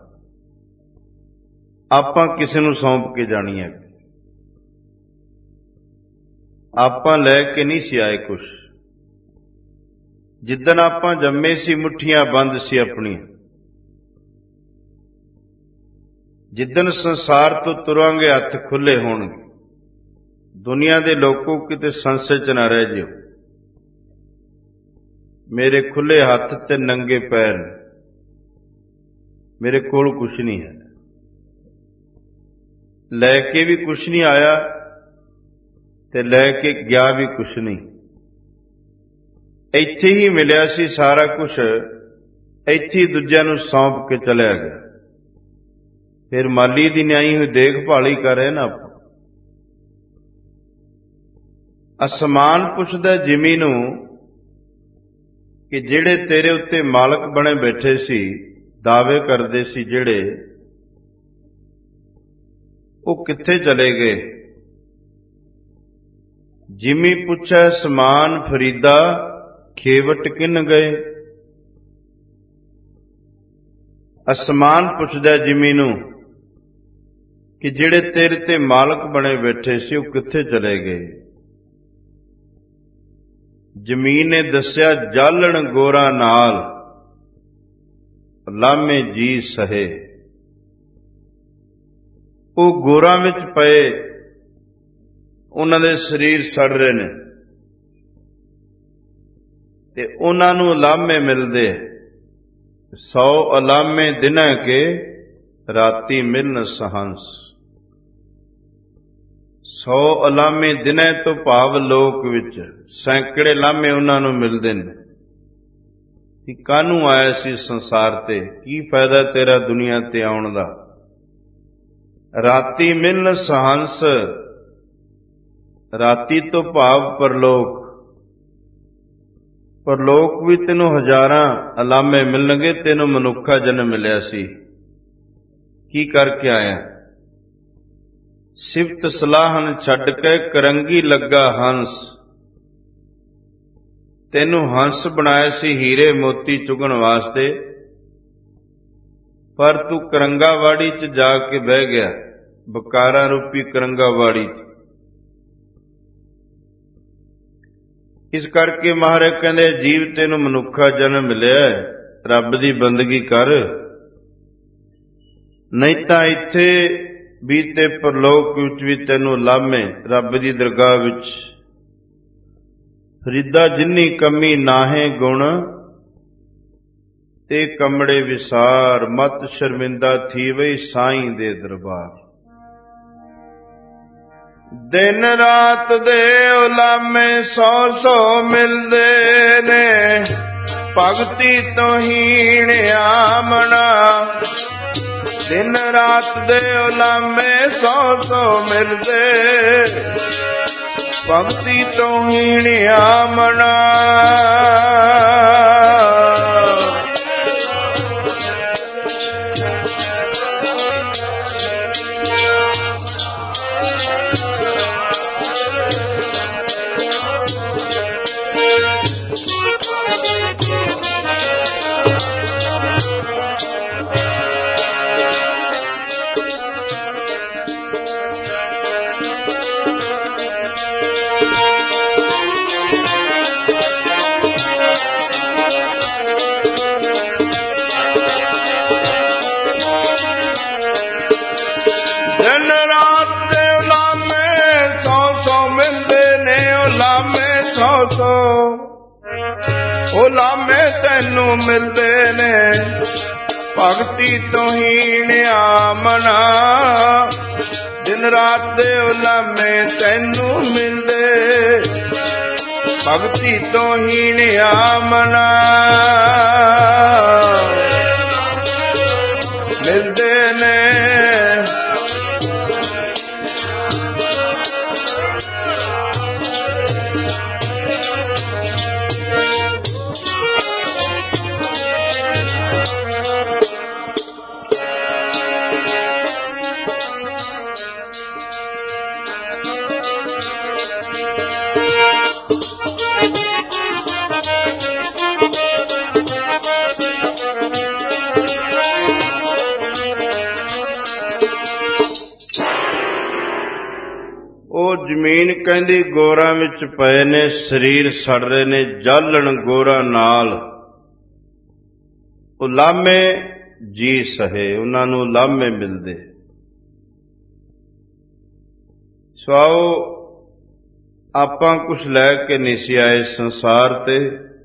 ਆਪਾਂ ਕਿਸੇ ਨੂੰ ਸੌਂਪ ਕੇ ਜਾਣੀ ਹੈ। ਆਪਾਂ ਲੈ ਕੇ ਨਹੀਂ ਸੀ ਆਏ ਕੁਛ। ਜਿੱਦਣ ਆਪਾਂ ਜੰਮੇ ਸੀ ਮੁੱਠੀਆਂ ਬੰਦ ਸੀ ਆਪਣੀਆਂ। ਜਿੱਦਣ ਸੰਸਾਰ ਤੋਂ ਤੁਰਾਂਗੇ ਹੱਥ ਖੁੱਲੇ ਹੋਣਗੇ। ਦੁਨੀਆ ਦੇ ਲੋਕੋ ਕਿਤੇ ਸੰਸ਼ੇ ਚ ਨਾ ਰਹਿ ਜਿਓ। ਮੇਰੇ ਖੁੱਲੇ ਹੱਥ ਤੇ ਨੰਗੇ ਪੈਰ, ਮੇਰੇ ਕੋਲ ਕੁਛ ਨਹੀਂ ਹੈ। ਲੈ ਕੇ ਵੀ ਕੁਛ ਨਹੀਂ ਆਇਆ ਤੇ ਲੈ ਕੇ ਗਿਆ ਵੀ ਕੁਛ ਨਹੀਂ। ਇੱਥੇ ਹੀ ਮਿਲਿਆ ਸੀ ਸਾਰਾ ਕੁਛ, ਇੱਥੇ ਹੀ ਦੂਜਿਆਂ ਨੂੰ ਸੌਂਪ ਕੇ ਚਲਿਆ ਗਿਆ। ਫਿਰ ਮਾਲੀ ਦੀ ਨਿਆਈ ਹੋਈ ਦੇਖਭਾਲ ਹੀ ਕਰ ਰਹੇ ਨਾ ਆਪਾਂ। ਅਸਮਾਨ ਪੁੱਛਦਾ ਜਿਮੀ ਨੂੰ ਕਿ ਜਿਹੜੇ ਤੇਰੇ ਉੱਤੇ ਮਾਲਕ ਬਣੇ ਬੈਠੇ ਸੀ, ਦਾਅਵੇ ਕਰਦੇ ਸੀ ਜਿਹੜੇ, ਉਹ ਕਿੱਥੇ ਚਲੇ ਗਏ? ਜਿਮੀ ਪੁੱਛੈ ਸਮਾਨ ਫਰੀਦਾ, ਖੇਵਟ ਕਿਨ ਗਏ? ਅਸਮਾਨ ਪੁੱਛਦਾ ਜਿਮੀ ਨੂੰ ਕਿ ਜਿਹੜੇ ਤੇਰੇ ਤੇ ਮਾਲਕ ਬਣੇ ਬੈਠੇ ਸੀ, ਉਹ ਕਿੱਥੇ ਚਲੇ ਗਏ? ਜ਼ਮੀਨ ਨੇ ਦੱਸਿਆ, ਜਾਲਣ ਗੋਰਾ ਨਾਲ ਲਾਮੇ ਜੀ ਸਹੇ। ਉਹ ਗੋਰਾਂ ਵਿੱਚ ਪਏ, ਉਹਨਾਂ ਦੇ ਸਰੀਰ ਸੜ ਰਹੇ ਨੇ ਤੇ ਉਹਨਾਂ ਨੂੰ ਉਲਾਮੇ ਮਿਲਦੇ। ਸੌ ਉਲਾਮੇ ਦਿਨਾਂ ਕੇ, ਰਾਤੀ ਮਿਲਨ ਸਹੰਸ। ਸੌ ਉਲਾਮੇ ਦਿਨਾਂ ਤੋਂ ਭਾਵ ਲੋਕ ਵਿੱਚ ਸੈਂਕੜੇ ਲਾਮੇ ਉਹਨਾਂ ਨੂੰ ਮਿਲਦੇ ਨੇ ਕਿ ਕਾਹਨੂੰ ਆਇਆ ਸੀ ਸੰਸਾਰ ਤੇ, ਕੀ ਫਾਇਦਾ ਤੇਰਾ ਦੁਨੀਆ ਤੇ ਆਉਣ ਦਾ। ਰਾਤੀ ਮਿਲਨ ਸਹੰਸ, ਰਾਤੀ ਤੋਂ ਭਾਵ ਪਰਲੋਕ। ਪਰਲੋਕ ਵੀ ਤੈਨੂੰ ਹਜ਼ਾਰਾਂ ਉਲਾਮੇ ਮਿਲਣਗੇ। ਤੈਨੂੰ ਮਨੁੱਖਾ ਜਨਮ ਮਿਲਿਆ ਸੀ, ਕੀ ਕਰਕੇ ਆਇਆ? ਸਿਫਤ ਸਲਾਹਨ ਛੱਡ ਕੇ ਕਰੰਗੀ ਲੱਗਾ ਹੰਸ। ਤੈਨੂੰ ਹੰਸ ਬਣਾਇਆ ਸੀ ਹੀਰੇ ਮੋਤੀ ਚੁਗਣ ਵਾਸਤੇ, ਪਰ ਤੂੰ ਕਰੰਗਾਵਾੜੀ 'ਚ ਜਾ ਕੇ ਬਹਿ ਗਿਆ, ਬਕਾਰਾ ਰੂਪੀ ਕਰੰਗਾਵਾੜੀ 'ਚ। ਇਸ ਕਰਕੇ ਮਹਾਰਾਜ ਕਹਿੰਦੇ, ਜੀਵ ਤੈਨੂੰ ਮਨੁੱਖਾ ਜਨਮ ਮਿਲਿਆ, ਰੱਬ ਦੀ ਬੰਦਗੀ ਕਰ, ਨਹੀਂ ਤਾਂ ਇੱਥੇ ਵੀ ਤੇ ਪਰਲੋਕ ਵਿੱਚ ਵੀ ਤੈਨੂੰ ਲਾਮੇ ਰੱਬ ਦੀ ਦਰਗਾਹ ਵਿੱਚ। ਫਰੀਦਾ ਜਿੰਨੀ ਕਮੀ ਨਾਹੇ ਗੁਣ, ਤੇ ਕਮੜੇ ਵਿਸਾਰ, ਮਤ ਸ਼ਰਮਿੰਦਾ ਥੀ ਵਈ ਸਾਈਂ ਦੇ ਦਰਬਾਰ। ਦਿਨ ਰਾਤ ਦੇ ਉਲਾਮੇ ਸੌ ਸੌ ਮਿਲਦੇ ਨੇ, ਭਗਤੀ ਤੋਂ ਹੀਣ ਆਮਣਾ। ਦਿਨ ਰਾਤ ਦੇ ਉਲਾਮੇ ਸੌ ਸੌ ਮਿਲਦੇ, ਭਗਤੀ ਤੋਂ ਹੀਣ ਆਮਣਾ। ਉਲਾਮੇ ਤੈਨੂੰ ਮਿਲਦੇ ਨੇ, ਭਗਤੀ ਤੋਂ ਹੀਣ ਆਮਣਾ। ਦਿਨ ਰਾਤ ਦੇ ਉਲਾਮੇ ਤੈਨੂੰ ਮਿਲਦੇ, ਭਗਤੀ ਤੋਂ ਹੀਣ ਆਮਣਾ। ਮਿਲਦੇ ਨੇ ਜ਼ਮੀਨ ਕਹਿੰਦੀ ਗੋਰਾਂ ਵਿੱਚ ਪਏ ਨੇ, ਸਰੀਰ ਸੜ ਰਹੇ ਨੇ, ਜਾਲਣ ਗੋਰਾ ਨਾਲ ਉਲਾਮੇ ਜੀ ਸਹੇ। ਉਹਨਾਂ ਨੂੰ ਉਲਾਮੇ ਮਿਲਦੇ। ਸਵਾਓ ਆਪਾਂ ਕੁਛ ਲੈ ਕੇ ਨਹੀਂ ਸੀ ਆਏ ਸੰਸਾਰ ਤੇ,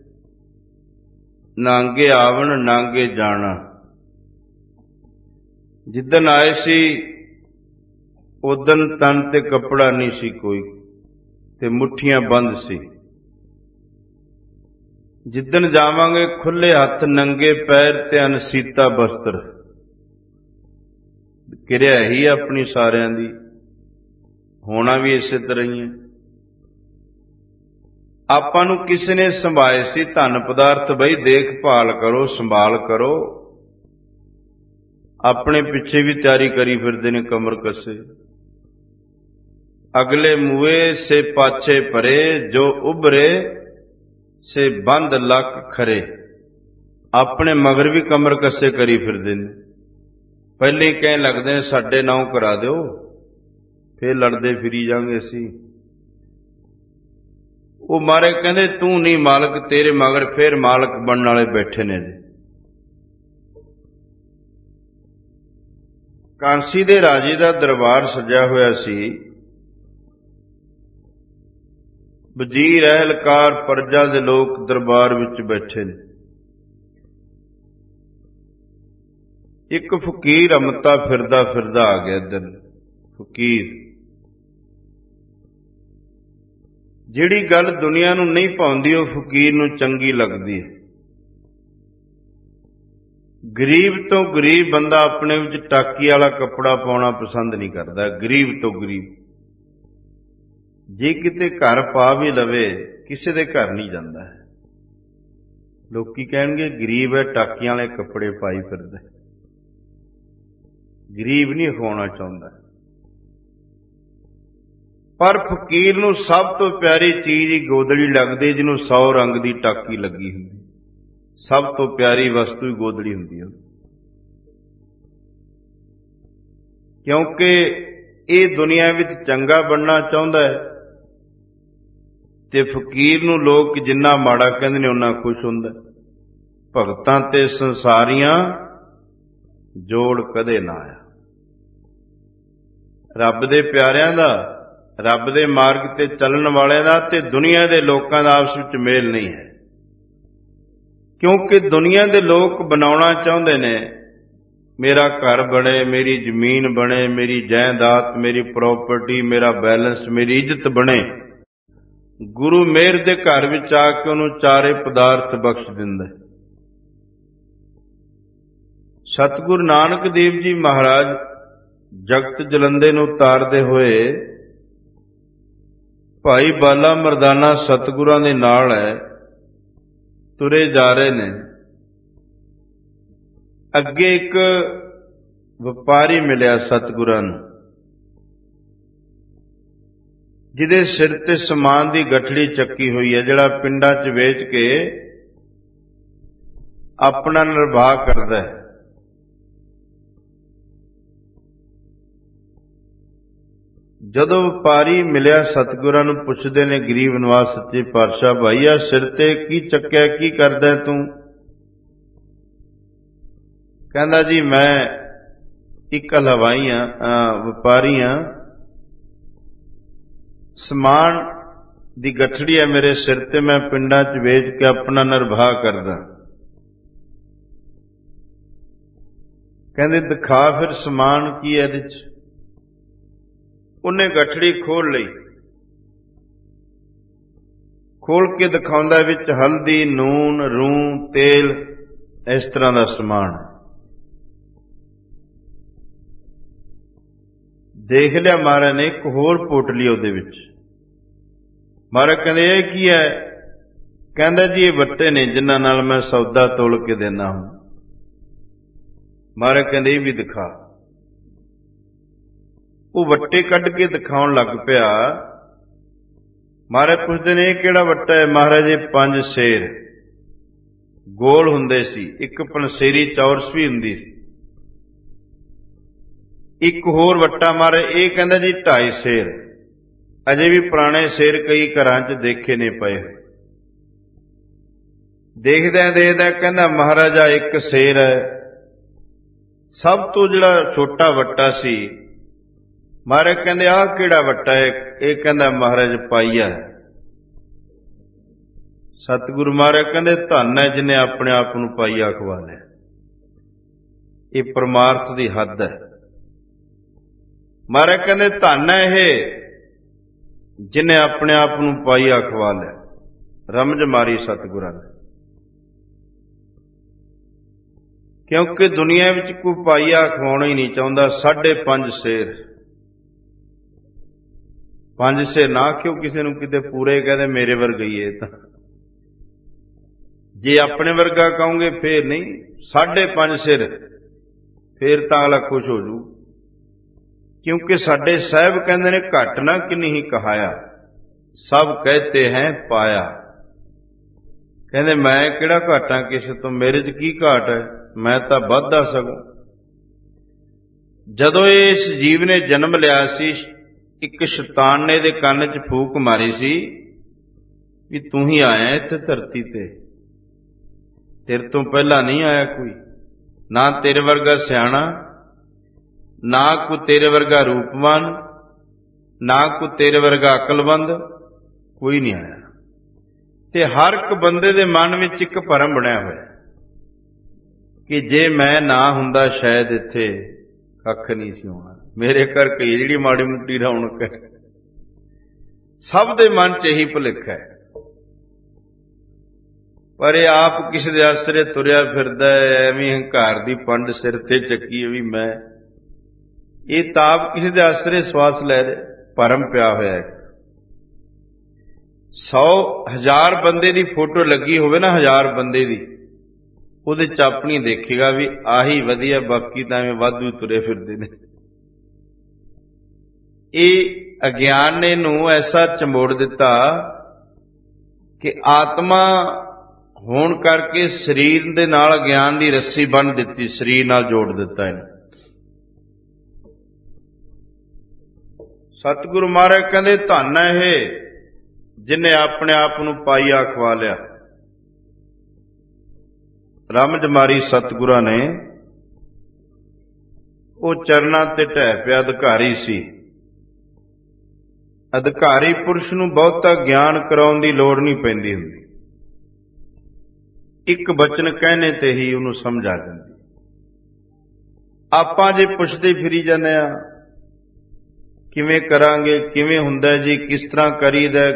ਨਾਂਗੇ ਆਵਣ ਨਾਂਗੇ ਜਾਣਾ। ਜਿੱਦਣ ਆਏ ਸੀ ਉਦਨ ਤਨ ਤੇ ਕੱਪੜਾ ਨਹੀਂ ਸੀ ਕੋਈ, ਤੇ ਮੁੱਠੀਆਂ ਬੰਦ ਸੀ। ਜਿੱਦਣ ਜਾਵਾਂਗੇ ਖੁੱਲੇ ਹੱਥ ਨੰਗੇ ਪੈਰ ਤੇ ਅਨਸੀਤਾ ਬਸਤਰ। ਕਿਰਿਆ ਹੀ ਆਪਣੀ ਸਾਰਿਆਂ ਦੀ, ਹੋਣਾ ਵੀ ਇਸੇ ਤਰ੍ਹਾਂ ਹੀ ਹੈ। ਆਪਾਂ ਨੂੰ ਕਿਸੇ ਨੇ ਸੰਭਾਏ ਸੀ ਧਨ ਪਦਾਰਥ, ਬਈ ਦੇਖਭਾਲ ਕਰੋ, ਸੰਭਾਲ ਕਰੋ। ਆਪਣੇ ਪਿੱਛੇ ਵੀ ਤਿਆਰੀ ਕਰੀ ਫਿਰਦੇ ਨੇ ਕਮਰ ਕੱਸੇ। ਅਗਲੇ ਮੂਏ ਸੇ ਪਾਛੇ ਪਰੇ, ਜੋ ਉਭਰੇ ਸੇ ਬੰਦ ਲੱਕ ਖਰੇ। ਆਪਣੇ ਮਗਰ ਵੀ ਕਮਰ ਕੱਸੇ ਕਰੀ ਫਿਰਦੇ ਨੇ। ਪਹਿਲੇ ਹੀ ਕਹਿਣ ਲੱਗਦੇ ਨੇ ਸਾਡੇ ਨਾਉ ਕਰਾ ਦਿਓ, ਫੇਰ ਲੜਦੇ ਫਿਰੀ ਜਾਂਗੇ ਅਸੀਂ। ਉਹ ਮਾਰੇ ਕਹਿੰਦੇ ਤੂੰ ਨਹੀਂ ਮਾਲਕ, ਤੇਰੇ ਮਗਰ ਫੇਰ ਮਾਲਕ ਬਣਨ ਵਾਲੇ ਬੈਠੇ ਨੇ। ਕਾਂਸੀ ਦੇ ਰਾਜੇ ਦਾ ਦਰਬਾਰ ਸਜਿਆ ਹੋਇਆ ਸੀ। ਵਜ਼ੀਰ, ਅਹਿਲਕਾਰ, ਪਰਜਾ ਦੇ ਲੋਕ ਦਰਬਾਰ ਵਿੱਚ ਬੈਠੇ ਨੇ। ਇੱਕ ਫਕੀਰ ਅਮਤਾ ਫਿਰਦਾ ਫਿਰਦਾ ਆ ਗਿਆ ਇੱਧਰ। ਫਕੀਰ, ਜਿਹੜੀ ਗੱਲ ਦੁਨੀਆ ਨੂੰ ਨਹੀਂ ਪਾਉਂਦੀ ਉਹ ਫਕੀਰ ਨੂੰ ਚੰਗੀ ਲੱਗਦੀ ਹੈ। ਗਰੀਬ ਤੋਂ ਗਰੀਬ ਬੰਦਾ ਆਪਣੇ ਵਿੱਚ ਟਾਕੀ ਵਾਲਾ ਕੱਪੜਾ ਪਾਉਣਾ ਪਸੰਦ ਨਹੀਂ ਕਰਦਾ। ਗਰੀਬ ਤੋਂ ਗਰੀਬ ਜੇ ਕਿਤੇ ਘਰ ਪਾ ਵੀ ਲਵੇ, ਕਿਸੇ ਦੇ ਘਰ ਨਹੀਂ ਜਾਂਦਾ ਹੈ। ਲੋਕੀ ਕਹਿਣਗੇ ਗਰੀਬ ਹੈ, ਟਾਕੀਆਂ ਵਾਲੇ ਕੱਪੜੇ ਪਾਈ ਫਿਰਦਾ। ਗਰੀਬ ਨਹੀਂ ਹੋਣਾ ਚਾਹੁੰਦਾ। ਪਰ ਫਕੀਰ ਨੂੰ ਸਭ ਤੋਂ ਪਿਆਰੀ ਚੀਜ਼ ਹੀ ਗੋਦੜੀ ਲੱਗਦੀ, ਜਿਹਨੂੰ ਸੌ ਰੰਗ ਦੀ ਟਾਕੀ ਲੱਗੀ ਹੁੰਦੀ। ਸਭ ਤੋਂ ਪਿਆਰੀ ਵਸਤੂ ਹੀ ਗੋਦੜੀ ਹੁੰਦੀ ਹੈ, ਕਿਉਂਕਿ ਇਹ ਦੁਨੀਆ ਵਿੱਚ ਚੰਗਾ ਬਣਨਾ ਚਾਹੁੰਦਾ ਹੈ। ਤੇ ਫਕੀਰ ਨੂੰ ਲੋਕ ਜਿੰਨਾ ਮਾੜਾ ਕਹਿੰਦੇ ਨੇ ਓਨਾ ਖੁਸ਼ ਹੁੰਦਾ। ਭਗਤਾਂ ਤੇ ਸੰਸਾਰੀਆਂ ਜੋੜ ਕਦੇ ਨਾ ਆਇਆ। ਰੱਬ ਦੇ ਪਿਆਰਿਆਂ ਦਾ, ਰੱਬ ਦੇ ਮਾਰਗ ਤੇ ਚੱਲਣ ਵਾਲਿਆਂ ਦਾ ਤੇ ਦੁਨੀਆ ਦੇ ਲੋਕਾਂ ਦਾ ਆਪਸ ਵਿੱਚ ਮੇਲ ਨਹੀਂ ਹੈ। ਕਿਉਂਕਿ ਦੁਨੀਆ ਦੇ ਲੋਕ ਬਣਾਉਣਾ ਚਾਹੁੰਦੇ ਨੇ ਮੇਰਾ ਘਰ ਬਣੇ, ਮੇਰੀ ਜ਼ਮੀਨ ਬਣੇ, ਮੇਰੀ ਜਾਇਦਾਦ, ਮੇਰੀ ਪ੍ਰਾਪਰਟੀ, ਮੇਰਾ ਬੈਲੈਂਸ, ਮੇਰੀ ਇੱਜ਼ਤ ਬਣੇ। ਗੁਰੂ ਮਿਹਰ ਦੇ ਘਰ ਵਿੱਚ ਆ ਕੇ ਉਹਨੂੰ ਚਾਰੇ ਪਦਾਰਥ ਬਖਸ਼ ਦਿੰਦਾ। ਸਤਿਗੁਰੂ ਨਾਨਕ ਦੇਵ ਜੀ ਮਹਾਰਾਜ ਜਗਤ ਜਲੰਦੇ ਨੂੰ ਤਾਰਦੇ ਹੋਏ ਭਾਈ ਬਾਲਾ ਮਰਦਾਨਾ ਸਤਿਗੁਰਾਂ ਦੇ ਨਾਲ ਹੈ, ਤੁਰੇ ਜਾ ਰਹੇ ਨੇ। ਅੱਗੇ ਇੱਕ ਵਪਾਰੀ ਮਿਲਿਆ ਸਤਿਗੁਰਾਂ ਨੂੰ, ਜਿਹਦੇ ਸਿਰ ਤੇ ਸਮਾਨ ਦੀ ਗਠੜੀ ਚੱਕੀ ਹੋਈ ਹੈ, ਜਿਹੜਾ ਪਿੰਡਾਂ 'ਚ ਵੇਚ ਕੇ ਆਪਣਾ ਨਿਰਵਾਹ ਕਰਦਾ ਹੈ। ਜਦੋਂ ਵਪਾਰੀ ਮਿਲਿਆ ਸਤਿਗੁਰਾਂ ਨੂੰ, ਪੁੱਛਦੇ ਨੇ ਗਰੀਬ ਨਿਵਾਜ ਸੱਚੇ ਪਾਤਸ਼ਾਹ, ਭਾਈ ਆ ਸਿਰ ਤੇ ਕੀ ਚੱਕਿਆ, ਕੀ ਕਰਦਾ ਤੂੰ? ਕਹਿੰਦਾ ਜੀ ਮੈਂ ਇੱਕ ਹਲਵਾਈ ਹਾਂ, ਵਪਾਰੀ ਹਾਂ, ਸਮਾਨ ਦੀ ਗਠੜੀ ਹੈ ਮੇਰੇ ਸਿਰ ਤੇ, ਮੈਂ ਪਿੰਡਾਂ 'ਚ ਵੇਚ ਕੇ ਆਪਣਾ ਨਿਰਵਾਹ ਕਰਦਾ। ਕਹਿੰਦੇ ਦਿਖਾ ਫਿਰ ਸਮਾਨ ਕੀ ਹੈ ਇਹਦੇ 'ਚ। ਉਹਨੇ ਗਠੜੀ ਖੋਲ ਲਈ, ਖੋਲ ਕੇ ਦਿਖਾਉਂਦਾ ਵਿੱਚ ਹਲਦੀ, ਨੂਨ, ਰੂੰ, ਤੇਲ, ਇਸ ਤਰ੍ਹਾਂ ਦਾ ਸਮਾਨ। ਦੇਖ ਲਿਆ ਮਹਾਰਾਜ ਨੇ, ਇੱਕ ਹੋਰ ਪੋਟਲੀ ਉਹਦੇ ਵਿੱਚ। ਮਹਾਰਾਜ ਕਹਿੰਦੇ ਇਹ ਕੀ ਹੈ? ਕਹਿੰਦਾ ਜੀ ਇਹ ਵੱਟੇ ਨੇ ਜਿਨ੍ਹਾਂ ਨਾਲ ਮੈਂ ਸੌਦਾ ਤੋਲ ਕੇ ਦੇਣਾ ਹਾਂ। ਮਹਾਰਾਜ ਕਹਿੰਦੇ ਇਹ ਵੀ ਦਿਖਾ। ਉਹ ਵੱਟੇ ਕੱਢ ਕੇ ਦਿਖਾਉਣ ਲੱਗ ਪਿਆ। ਮਹਾਰਾਜ ਪੁੱਛਦੇ ਨੇ ਇਹ ਕਿਹੜਾ ਵੱਟਾ ਹੈ? ਮਹਾਰਾਜ ਇਹ ਪੰਜ ਸ਼ੇਰ ਗੋਲ ਹੁੰਦੇ ਸੀ, ਇੱਕ ਪੰਸੇਰੀ ਚੌਰਸ ਵੀ ਹੁੰਦੀ ਸੀ। ਇੱਕ ਹੋਰ ਵੱਟਾ ਮਹਾਰਾਜ ਇਹ ਕਹਿੰਦਾ ਜੀ ਢਾਈ ਸ਼ੇਰ, ਅਜੇ ਵੀ ਪੁਰਾਣੇ ਸ਼ੇਰ ਕਈ ਘਰਾਂ 'ਚ ਦੇਖੇ ਨੇ ਪਏ। ਦੇਖਦਿਆਂ ਦੇਖਦਿਆਂ ਕਹਿੰਦਾ ਮਹਾਰਾਜਾ ਇੱਕ ਸ਼ੇਰ ਹੈ। ਸਭ ਤੋਂ ਜਿਹੜਾ ਛੋਟਾ ਵੱਟਾ ਸੀ, ਮਹਾਰਾਜ ਕਹਿੰਦੇ ਆਹ ਕਿਹੜਾ ਵੱਟਾ ਹੈ? ਇਹ ਕਹਿੰਦਾ ਮਹਾਰਾਜ ਪਾਈਆ। ਸਤਿਗੁਰੂ ਮਹਾਰਾਜ ਕਹਿੰਦੇ ਧੰਨ ਹੈ ਜਿਹਨੇ ਆਪਣੇ ਆਪ ਨੂੰ ਪਾਈਆ ਖਵਾ ਲਿਆ। ਇਹ ਪਰਮਾਰਥ ਦੀ ਹੱਦ ਹੈ। महाराज कहते धन है ये जिन्हें अपने आप नूं पाईआ खवा लिया, रमझ मारी सतगुरां ने। क्योंकि दुनिया विच कोई पाईआ खवाउणा ही नहीं चाहुंदा। साढ़े पंज शेर, पंज शेर ना क्यों किसी नूं किते पूरे कहदे मेरे वर्गा ही है, तां जे अपने वर्गा कहोगे फिर नहीं, साढ़े पंज सिर फिर तां अगला खुश हो जू। क्योंकि साडे साहब कहते ने घट ना किन्नी ही कहाया, सब कहते हैं पाया। कहते मैं किहड़ा घाटा किसे तो, मेरे च की घाट है, मैं तो वाधा सगों। जदों इस जीव ने जन्म लिया सी, एक शैतान ने दे कंन च फूक मारी सी भी तू ही आया इत्थे धरती ते, तेरे तो पहला नहीं आया कोई, ना तेरे वर्गा सियाणा, ना को तेरे वर्गा रूपवान, ना को तेरे वर्गा अकलबंद, कोई नहीं आया। ते हर एक बंदे दे मन विच एक भरम बनया होया कि जे मैं ना हुंदा शायद इत्थे कख नहीं सी होना, मेरे करके जिहड़ी माड़ी मुट्टी रौनक है। सब दे मन च यही भुलेखा है। पर यह आप किसी दे आसरे तुरया फिरदा है, एवें हंकार दी पंड सिर ते चक्की है भी मैं, ये ताप किसी दे आसरे श्वास लै रहे, भरम पिया होया है। सौ हजार बंदे दी फोटो लगी होवे ना, हजार बंदे दी, उहदे च अपनी देखेगा भी आही वधिया, बाकी तां एवें वाधू तुरे फिरदे ने। ये अज्ञान ने नूं ऐसा चंबोड़ दिता कि आत्मा होण करके शरीर दे नाल ज्ञान दी रस्सी बन दिती, शरीर नाल जोड़ दिता है। सतगुरु महाराज कहते धन है ये जिन्हें अपने आप नूं पाईआ खवा लिया। रमझ मारी सतगुरां ने, वो चरनां ते ढह पिया अधिकारी सी। अधिकारी पुरुष नूं बहुता ज्ञान कराउण दी लोड़ नहीं पैंदी हुंदी, एक बचन कहने ते ही उन्होंने समझ आ जाती। आपां जे पुछदे फिरी जाने आ किवें करांगे, किवें हुंदा जी, किस तरह करीदा।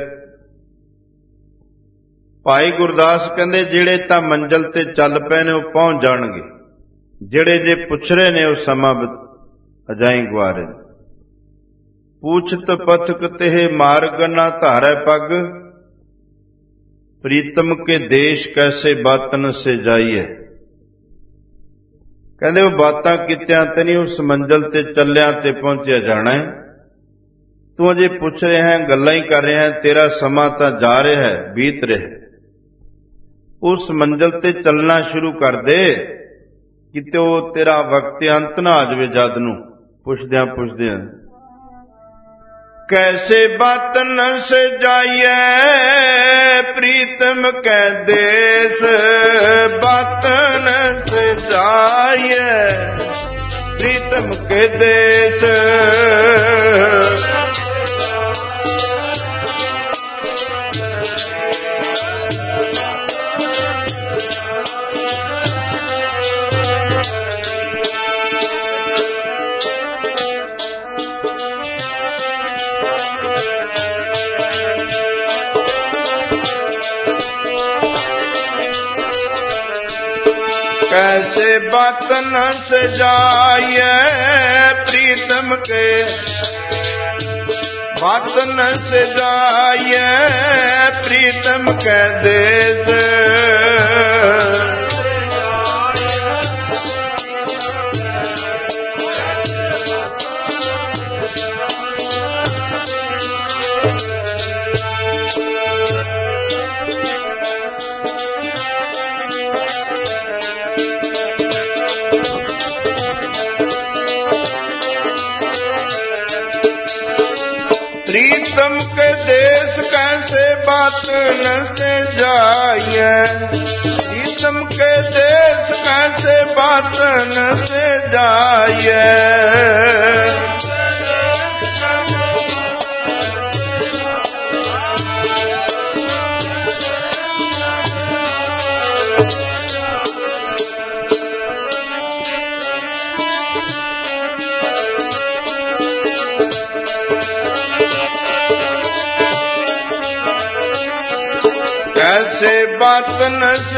भाई गुरदास कहंदे जिहड़े तां मंजिल ते चल पए ने वो पहुंच जाणगे, जिहड़े जे पुछ रहे ने वो समा अजाई गवारे। पूछत पथक तेह मार्ग ना धारै पग, प्रीतम के देश कैसे बातन से जाइए। कहते वो बातां कित्यां ते नहीं, उस मंजिल ते चलिया ते पहुंचया जाना है। तू अजे पुछ रहे हैं, गल्लां ही कर रहे हैं, तेरा समा तां जा रहा है, बीत रहा है। उस मंजिल ते चलना शुरू कर दे किते वो तेरा वक्त अंत ना आ जावे। जद नूं पुछदियां पुछदियां कैसे बातन से जाइए, प्रीतम कै देश बातन से जाइए, प्रीतम के देश। कैसे बातन से जाइए, प्रीतम के बातन से जाइए, प्रीतम के देश। प्रीतम के देश कैसे बातन से जाइए, प्रीतम के देश कैसे बातन से जाइए।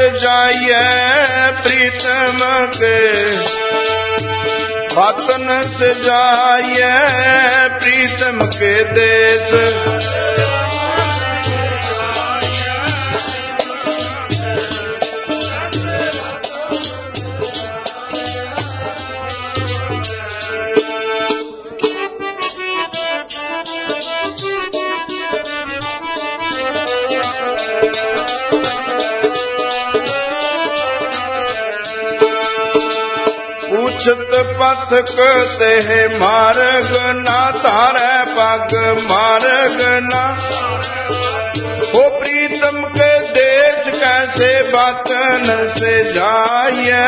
जाइए प्रीतम के, वतन से जाइए प्रीतम के देश। पूछत पथक ते मार्ग ना तारे पग, मार्ग ना हो प्रीतम के देश कैसे वतन से जाइए।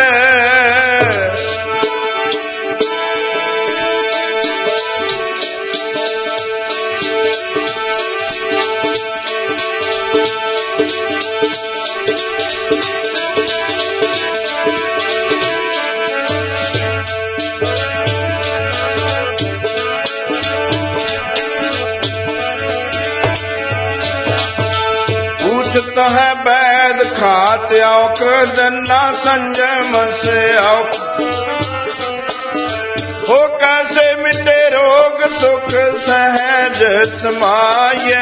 पूछत है वैद खात औक, जन्ना संजम से औक, हो कैसे मिटे रोग सुख सहज समाये।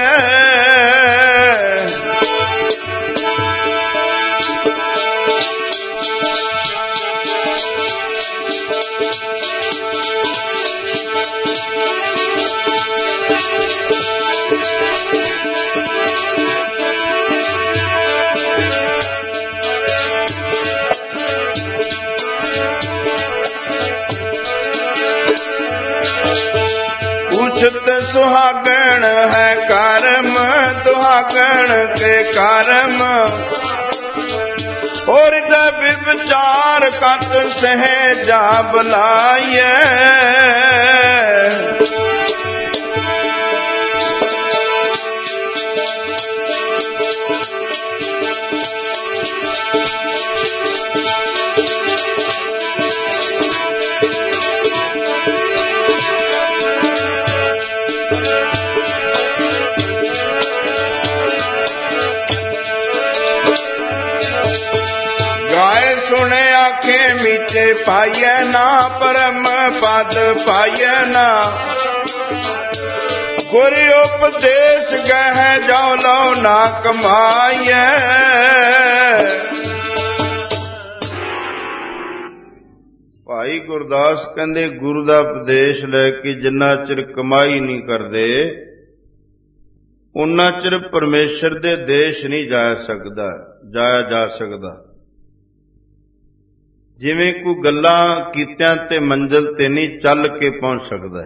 पूछत सुहागण है कर्म, दुहागण के कर्म, और जब विचार कत सहजा बुलाइए। गाय सुने आंखें मीचे पाइए ना, परम पद पाइए ना, गुर उपदेश गह जाओ लो ना कमाइए। भाई गुरदास कहंदे गुरु दा उपदेश लैके जिन्ना चिर कमाई नहीं करदे उन्ना चिर परमेश्वर दे देश नहीं जा सकदा, जाया जा सकदा। जिवें कोई गल्लां कीतियां ते मंजिल ते नहीं चल के पहुंच सकदा है।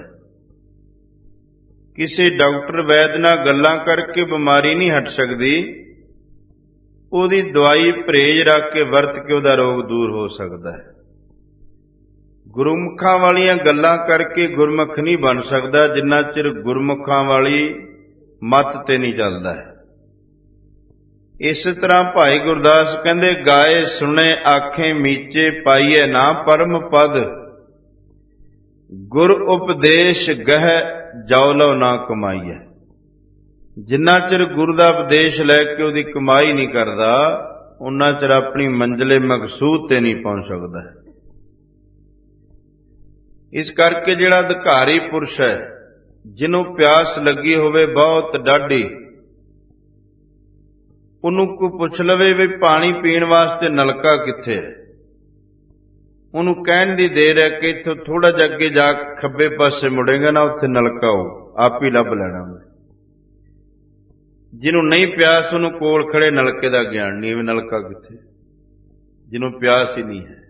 किसी डॉक्टर वैद नाल गल्लां करके बीमारी नहीं हट सकदी, ओदी दवाई परहेज रख के वरत के ओदा रोग दूर हो सकदा है। गुरमुखां वालियां गल्लां करके गुरमुख नहीं बन सकदा जिन्ना चिर गुरमुखां वाली मत ते नहीं चलदा है। इस तरह भाई गुरदास कहंदे गाए सुने आखें मीचे पाइए ना, परम पद गुर उपदेश गह जाओ लो ना कमाइए। जिन्ना चिर गुरु दा उपदेश लैके उहदी कमाई नहीं करदा उन्ना चिर अपनी मंजिले मकसूद ते नहीं पहुंच सकदा। इस करके जिहड़ा अधिकारी पुरुष है, जिन्हों प्यास लगी होवे बहुत डाढी, उन्हों को पुछ लवे भी पानी पीण वास्ते नलका कित्थे है, उन्होंने कहण दी देर है कि इत्थों थोड़ा जिहा अगे जा खब्बे पासे मुड़ेगा ना, उत्थे नलका हो आप ही लभ लैणा। जिन्हों नहीं प्यास उन्होंने कोल खड़े नलके का ज्ञान नहीं, नलका कित्थे, जिन्हों प्यास ही नहीं है।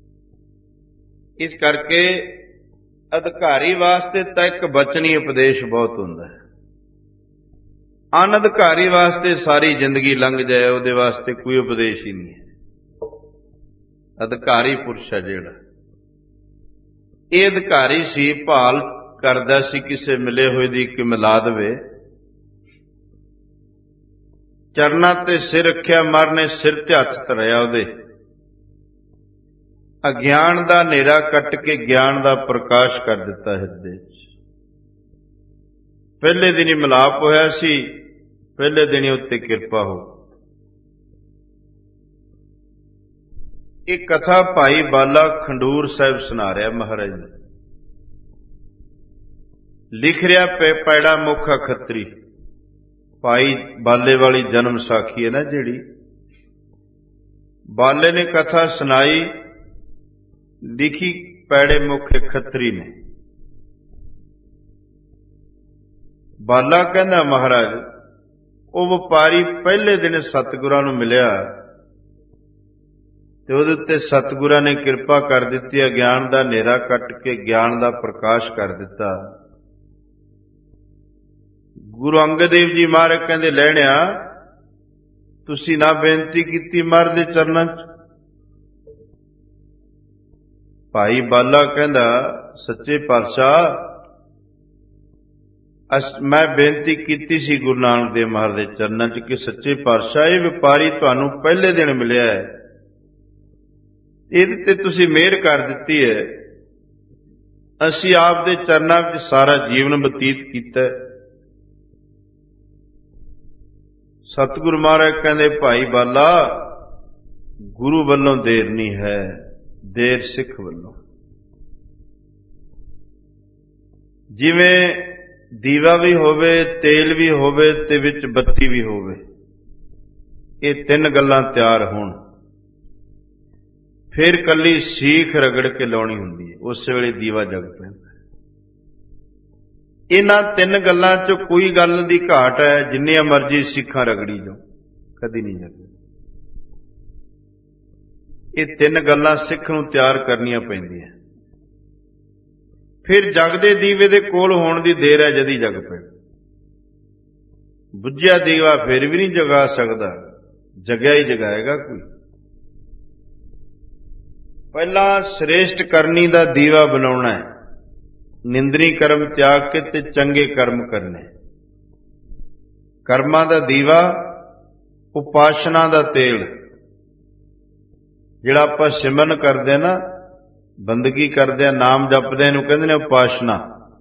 इस करके अधिकारी वास्ते तां एक बचनी उपदेश बहुत हुंदा है, अनअधिकारी वास्ते सारी जिंदगी लंघ जाए उहदे वास्ते कोई उपदेश ही नहीं है। अधिकारी पुरुष है जिहड़ा, ये अधिकारी सी, भाल करदा सी किसे मिले होए दी कि मिला देवे, चरना ते सिर रखिया, मरने सिर ते हथ धरिया, उहदे अज्ञान दा नेरा कट के ज्ञान दा प्रकाश कर दिता हिरदे च। पहले दिन ही मिलाप होया सी, पहले दिन ही उत्ते किरपा हो। ਇਹ ਕਥਾ ਭਾਈ ਬਾਲਾ ਖੰਡੂਰ ਸਾਹਿਬ ਸੁਣਾ ਰਿਹਾ ਮਹਾਰਾਜ ਨੇ। ਲਿਖ ਰਿਹਾ ਪੈੜਾ ਮੁੱਖ ਅਖਤਰੀ। ਭਾਈ ਬਾਲੇ ਵਾਲੀ ਜਨਮ ਸਾਖੀ ਹੈ ਨਾ ਜਿਹੜੀ, ਬਾਲੇ ਨੇ ਕਥਾ ਸੁਣਾਈ, ਲਿਖੀ ਪੈੜੇ ਮੁੱਖ ਖੱਤਰੀ ਨੇ। ਬਾਲਾ ਕਹਿੰਦਾ ਮਹਾਰਾਜ ਉਹ ਵਪਾਰੀ ਪਹਿਲੇ ਦਿਨ ਸਤਿਗੁਰਾਂ ਨੂੰ ਮਿਲਿਆ ਤੇ ਉਹਦੇ ਉੱਤੇ ਸਤਿਗੁਰਾਂ ਨੇ ਕਿਰਪਾ ਕਰ ਦਿੱਤੀ, ਅਗਿਆਨ ਦਾ ਹਨੇਰਾ ਕੱਟ ਕੇ ਗਿਆਨ ਦਾ ਪ੍ਰਕਾਸ਼ ਕਰ ਦਿੱਤਾ। ਗੁਰੂ ਅੰਗਦ ਦੇਵ ਜੀ ਮਹਾਰਾਜ ਕਹਿੰਦੇ ਲੈਣਿਆ ਤੁਸੀਂ ਨਾ ਬੇਨਤੀ ਕੀਤੀ ਮਹਾਰਾਜ ਦੇ ਚਰਨਾਂ 'ਚ। ਭਾਈ ਬਾਲਾ ਕਹਿੰਦਾ ਸੱਚੇ ਪਾਤਸ਼ਾਹ ਅਸ ਮੈਂ ਬੇਨਤੀ ਕੀਤੀ ਸੀ ਗੁਰੂ ਨਾਨਕ ਦੇਵ ਮਹਾਰਾਜ ਦੇ ਚਰਨਾਂ 'ਚ ਕਿ ਸੱਚੇ ਪਾਤਸ਼ਾਹ ਇਹ ਵਪਾਰੀ ਤੁਹਾਨੂੰ ਪਹਿਲੇ ਦਿਨ ਮਿਲਿਆ ਹੈ, ਇਹਦੇ ਤੇ ਤੁਸੀਂ ਮਿਹਰ ਕਰ ਦਿੱਤੀ ਹੈ, ਅਸੀਂ ਆਪ ਦੇ ਚਰਨਾਂ ਵਿੱਚ ਸਾਰਾ ਜੀਵਨ ਬਤੀਤ ਕੀਤਾ। ਸਤਿਗੁਰੂ ਮਹਾਰਾਜ ਕਹਿੰਦੇ ਭਾਈ ਬਾਲਾ ਗੁਰੂ ਵੱਲੋਂ ਦੇਰ ਨਹੀਂ ਹੈ, ਦੇਰ ਸਿੱਖ ਵੱਲੋਂ। ਜਿਵੇਂ ਦੀਵਾ ਵੀ ਹੋਵੇ, ਤੇਲ ਵੀ ਹੋਵੇ ਤੇ ਵਿੱਚ ਬੱਤੀ ਵੀ ਹੋਵੇ, ਇਹ ਤਿੰਨ ਗੱਲਾਂ ਤਿਆਰ ਹੋਣ ਫਿਰ ਕੱਲੀ ਸੀਖ ਰਗੜ ਕੇ ਲਾਉਣੀ ਹੁੰਦੀ ਹੈ, ਉਸ ਵੇਲੇ ਦੀਵਾ ਜਗ ਪੈਂਦਾ। ਇਹਨਾਂ ਤਿੰਨ ਗੱਲਾਂ 'ਚ ਕੋਈ ਗੱਲ ਦੀ ਘਾਟ ਹੈ, ਜਿੰਨੀਆਂ ਮਰਜ਼ੀ ਸਿੱਖਾਂ ਰਗੜੀ ਜਾਓ ਕਦੀ ਨਹੀਂ ਜਗਦੀ। ਇਹ ਤਿੰਨ ਗੱਲਾਂ ਸਿੱਖ ਨੂੰ ਤਿਆਰ ਕਰਨੀਆਂ ਪੈਂਦੀਆਂ, ਫਿਰ ਜਗਦੇ ਦੀਵੇ ਦੇ ਕੋਲ ਹੋਣ ਦੀ ਦੇਰ ਹੈ ਜਦੀ ਜਗ ਪਏ। ਬੁੱਝਿਆ ਦੀਵਾ ਫਿਰ ਵੀ ਨਹੀਂ ਜਗਾ ਸਕਦਾ, ਜਗਿਆ ਹੀ ਜਗਾਏਗਾ ਕੋਈ। ਪਹਿਲਾਂ ਸ੍ਰੇਸ਼ਟ ਕਰਨੀ ਦਾ ਦੀਵਾ ਬਣਾਉਣਾ ਹੈ, ਨਿੰਦਰੀ ਕਰਮ ਤਿਆਗ ਕੇ ਤੇ ਚੰਗੇ ਕਰਮ ਕਰਨੇ। ਕਰਮਾਂ ਦਾ ਦੀਵਾ ਉਪਾਸ਼ਨਾ ਦਾ ਤੇਲ, ਜਿਹੜਾ ਆਪਾਂ ਸਿਮਰਨ ਕਰਦੇ ਨਾ, ਬੰਦਗੀ ਕਰਦੇ ਆ, ਨਾਮ ਜਪਦੇ, ਇਹਨੂੰ ਕਹਿੰਦੇ ਨੇ ਉਪਾਸ਼ਨਾ।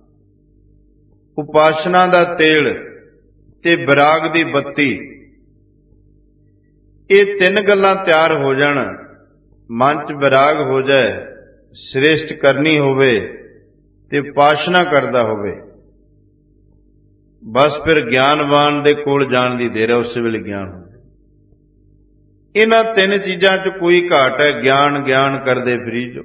ਉਪਾਸ਼ਨਾ ਦਾ ਤੇਲ ਤੇ ਵਿਰਾਗ ਦੀ ਬੱਤੀ, ਇਹ ਤਿੰਨ ਗੱਲਾਂ ਤਿਆਰ ਹੋ ਜਾਣ, ਮਨ 'ਚ ਵਿਰਾਗ ਹੋ ਜਾਏ, ਸ੍ਰੇਸ਼ਟ ਕਰਨੀ ਹੋਵੇ ਤੇ ਉਪਾਸ਼ਨਾ ਕਰਦਾ ਹੋਵੇ, ਬਸ ਫਿਰ ਗਿਆਨਵਾਨ ਦੇ ਕੋਲ ਜਾਣ ਦੀ ਦੇਰ ਹੈ, ਉਸ ਵੇਲੇ ਗਿਆਨ ਹੋ। ਇਹਨਾਂ ਤਿੰਨ ਚੀਜ਼ਾਂ 'ਚ ਕੋਈ ਘਾਟ ਹੈ, ਗਿਆਨ ਗਿਆਨ ਕਰਦੇ ਫਿਰੀ ਜੋ।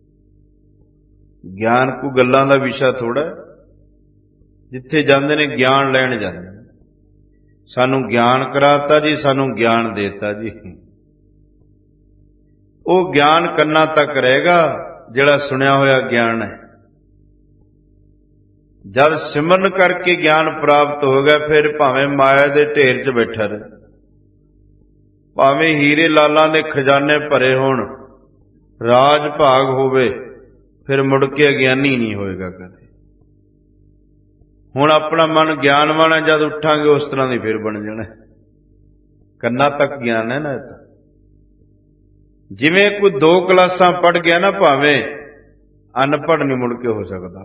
ਗਿਆਨ ਕੋਈ ਗੱਲਾਂ ਦਾ ਵਿਸ਼ਾ ਥੋੜਾ, ਜਿੱਥੇ ਜਾਂਦੇ ਨੇ ਗਿਆਨ ਲੈਣ ਜਾਂਦੇ ਨੇ। ਸਾਨੂੰ ਗਿਆਨ ਕਰਾਤਾ ਜੀ, ਸਾਨੂੰ ਗਿਆਨ ਦੇਤਾ ਜੀ, ਉਹ ਗਿਆਨ ਕੰਨਾਂ ਤੱਕ ਰਹੇਗਾ ਜਿਹੜਾ ਸੁਣਿਆ ਹੋਇਆ ਗਿਆਨ ਹੈ। ਜਦ ਸਿਮਰਨ ਕਰਕੇ ਗਿਆਨ ਪ੍ਰਾਪਤ ਹੋ ਗਿਆ, ਫਿਰ ਭਾਵੇਂ ਮਾਇਆ ਦੇ ਢੇਰ 'ਚ ਬੈਠਾ ਰਹੇ, ਭਾਵੇਂ ਹੀਰੇ ਲਾਲਾਂ ਦੇ ਖਜ਼ਾਨੇ ਭਰੇ ਹੋਣ, ਰਾਜ ਭਾਗ ਹੋਵੇ, ਫਿਰ ਮੁੜ ਕੇ ਅਗਿਆਨੀ ਨਹੀਂ ਹੋਏਗਾ ਕਦੇ। ਹੁਣ ਆਪਣਾ ਮਨ ਗਿਆਨਵਾਨ ਹੈ, ਜਦ ਉੱਠਾਂਗੇ ਉਸ ਤਰ੍ਹਾਂ ਦੀ ਫਿਰ ਬਣ ਜਾਣਾ। ਕੰਨਾਂ ਤੱਕ ਗਿਆਨ ਹੈ ਨਾ। ਇਹ ਤਾਂ ਜਿਵੇਂ ਕੋਈ ਦੋ ਕਲਾਸਾਂ ਪੜ੍ਹ ਗਿਆ ਨਾ, ਭਾਵੇਂ ਅਨਪੜ੍ਹ ਨਹੀਂ ਮੁੜ ਕੇ ਹੋ ਸਕਦਾ।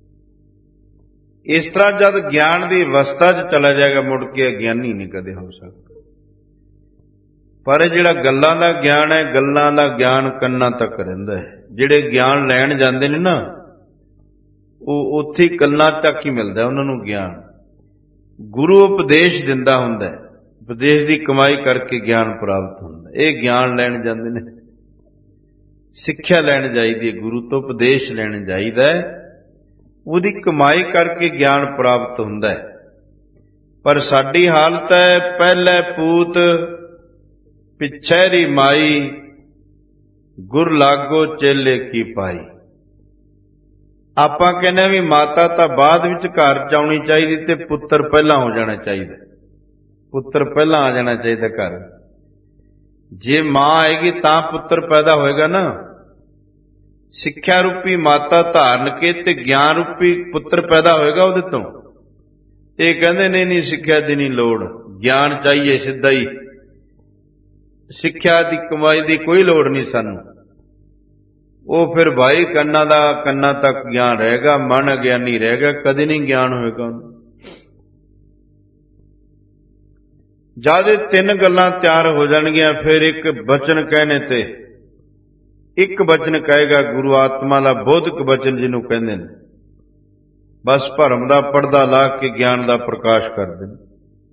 ਇਸ ਤਰ੍ਹਾਂ ਜਦ ਗਿਆਨ ਦੀ ਅਵਸਥਾ 'ਚ ਚਲਾ ਜਾਏਗਾ, ਮੁੜ ਕੇ ਅਗਿਆਨੀ ਨਹੀਂ ਕਦੇ ਹੋ ਸਕਦਾ। ਪਰ ਜਿਹੜਾ ਗੱਲਾਂ ਦਾ ਗਿਆਨ ਹੈ, ਗੱਲਾਂ ਦਾ ਗਿਆਨ ਕੰਨਾਂ ਤੱਕ ਰਹਿੰਦਾ ਹੈ। ਜਿਹੜੇ ਗਿਆਨ ਲੈਣ ਜਾਂਦੇ ਨੇ ਨਾ, ਉਹ ਉੱਥੇ ਕੰਨਾਂ ਤੱਕ ਹੀ ਮਿਲਦਾ ਉਹਨਾਂ ਨੂੰ ਗਿਆਨ। ਗੁਰੂ ਉਪਦੇਸ਼ ਦਿੰਦਾ ਹੁੰਦਾ, ਉਪਦੇਸ਼ ਦੀ ਕਮਾਈ ਕਰਕੇ ਗਿਆਨ ਪ੍ਰਾਪਤ ਹੁੰਦਾ। ਇਹ ਗਿਆਨ ਲੈਣ ਜਾਂਦੇ ਨੇ, ਸਿੱਖਿਆ ਲੈਣ ਜਾਈਦੀ ਹੈ, ਗੁਰੂ ਤੋਂ ਉਪਦੇਸ਼ ਲੈਣ ਜਾਈਦਾ, ਉਹਦੀ ਕਮਾਈ ਕਰਕੇ ਗਿਆਨ ਪ੍ਰਾਪਤ ਹੁੰਦਾ ਹੈ। ਪਰ ਸਾਡੀ ਹਾਲਤ ਹੈ, ਪਹਿਲੇ ਪੂਤ ਪਿਛੈਰੀ ਮਾਈ, ਗੁਰ ਲਾਗੋ ਚੇਲੇ ਕੀ ਪਾਈ। ਆਪਾਂ ਕਹਿੰਦੇ ਵੀ ਮਾਤਾ ਤਾਂ ਬਾਅਦ ਵਿੱਚ ਘਰ 'ਚ ਆਉਣੀ ਚਾਹੀਦੀ ਤੇ ਪੁੱਤਰ ਪਹਿਲਾਂ ਹੋ ਜਾਣਾ ਚਾਹੀਦਾ, ਪੁੱਤਰ ਪਹਿਲਾਂ ਆ ਜਾਣਾ ਚਾਹੀਦਾ ਘਰ। ਜੇ ਮਾਂ ਆਏਗੀ ਤਾਂ ਪੁੱਤਰ ਪੈਦਾ ਹੋਏਗਾ ਨਾ। ਸਿੱਖਿਆ ਰੂਪੀ ਮਾਤਾ ਧਾਰਨ ਕੇ ਤੇ ਗਿਆਨ ਰੂਪੀ ਪੁੱਤਰ ਪੈਦਾ ਹੋਏਗਾ ਉਹਦੇ ਤੋਂ। ਇਹ ਕਹਿੰਦੇ ਨਹੀਂ ਨਹੀਂ ਸਿੱਖਿਆ ਦੀ ਨਹੀਂ ਲੋੜ, ਗਿਆਨ ਚਾਹੀਏ ਸਿੱਧਾ ਹੀ, ਸਿੱਖਿਆ ਦੀ ਕਮਾਈ ਦੀ ਕੋਈ ਲੋੜ ਨਹੀਂ ਸਾਨੂੰ। ਉਹ ਫਿਰ ਭਾਈ ਕੰਨਾਂ ਦਾ ਕੰਨਾਂ ਤੱਕ ਗਿਆਨ ਰਹੇਗਾ, ਮਨ ਅਗਿਆਨੀ ਰਹੇਗਾ, ਕਦੇ ਨਹੀਂ ਗਿਆਨ ਹੋਏਗਾ। ਜਦ ਤਿੰਨ ਗੱਲਾਂ ਤਿਆਰ ਹੋ ਜਾਣਗੀਆਂ, ਫਿਰ ਇੱਕ ਬਚਨ ਕਹਿਣੇ ਤੇ ਇੱਕ ਬਚਨ ਕਹੇਗਾ ਗੁਰੂ, ਆਤਮਾ ਦਾ ਬੋਧਕ ਬਚਨ ਜਿਹਨੂੰ ਕਹਿੰਦੇ ਨੇ। ਬਸ ਭਰਮ ਦਾ ਪਰਦਾ ਲਾ ਕੇ ਗਿਆਨ ਦਾ ਪ੍ਰਕਾਸ਼ ਕਰਦੇ ਨੇ।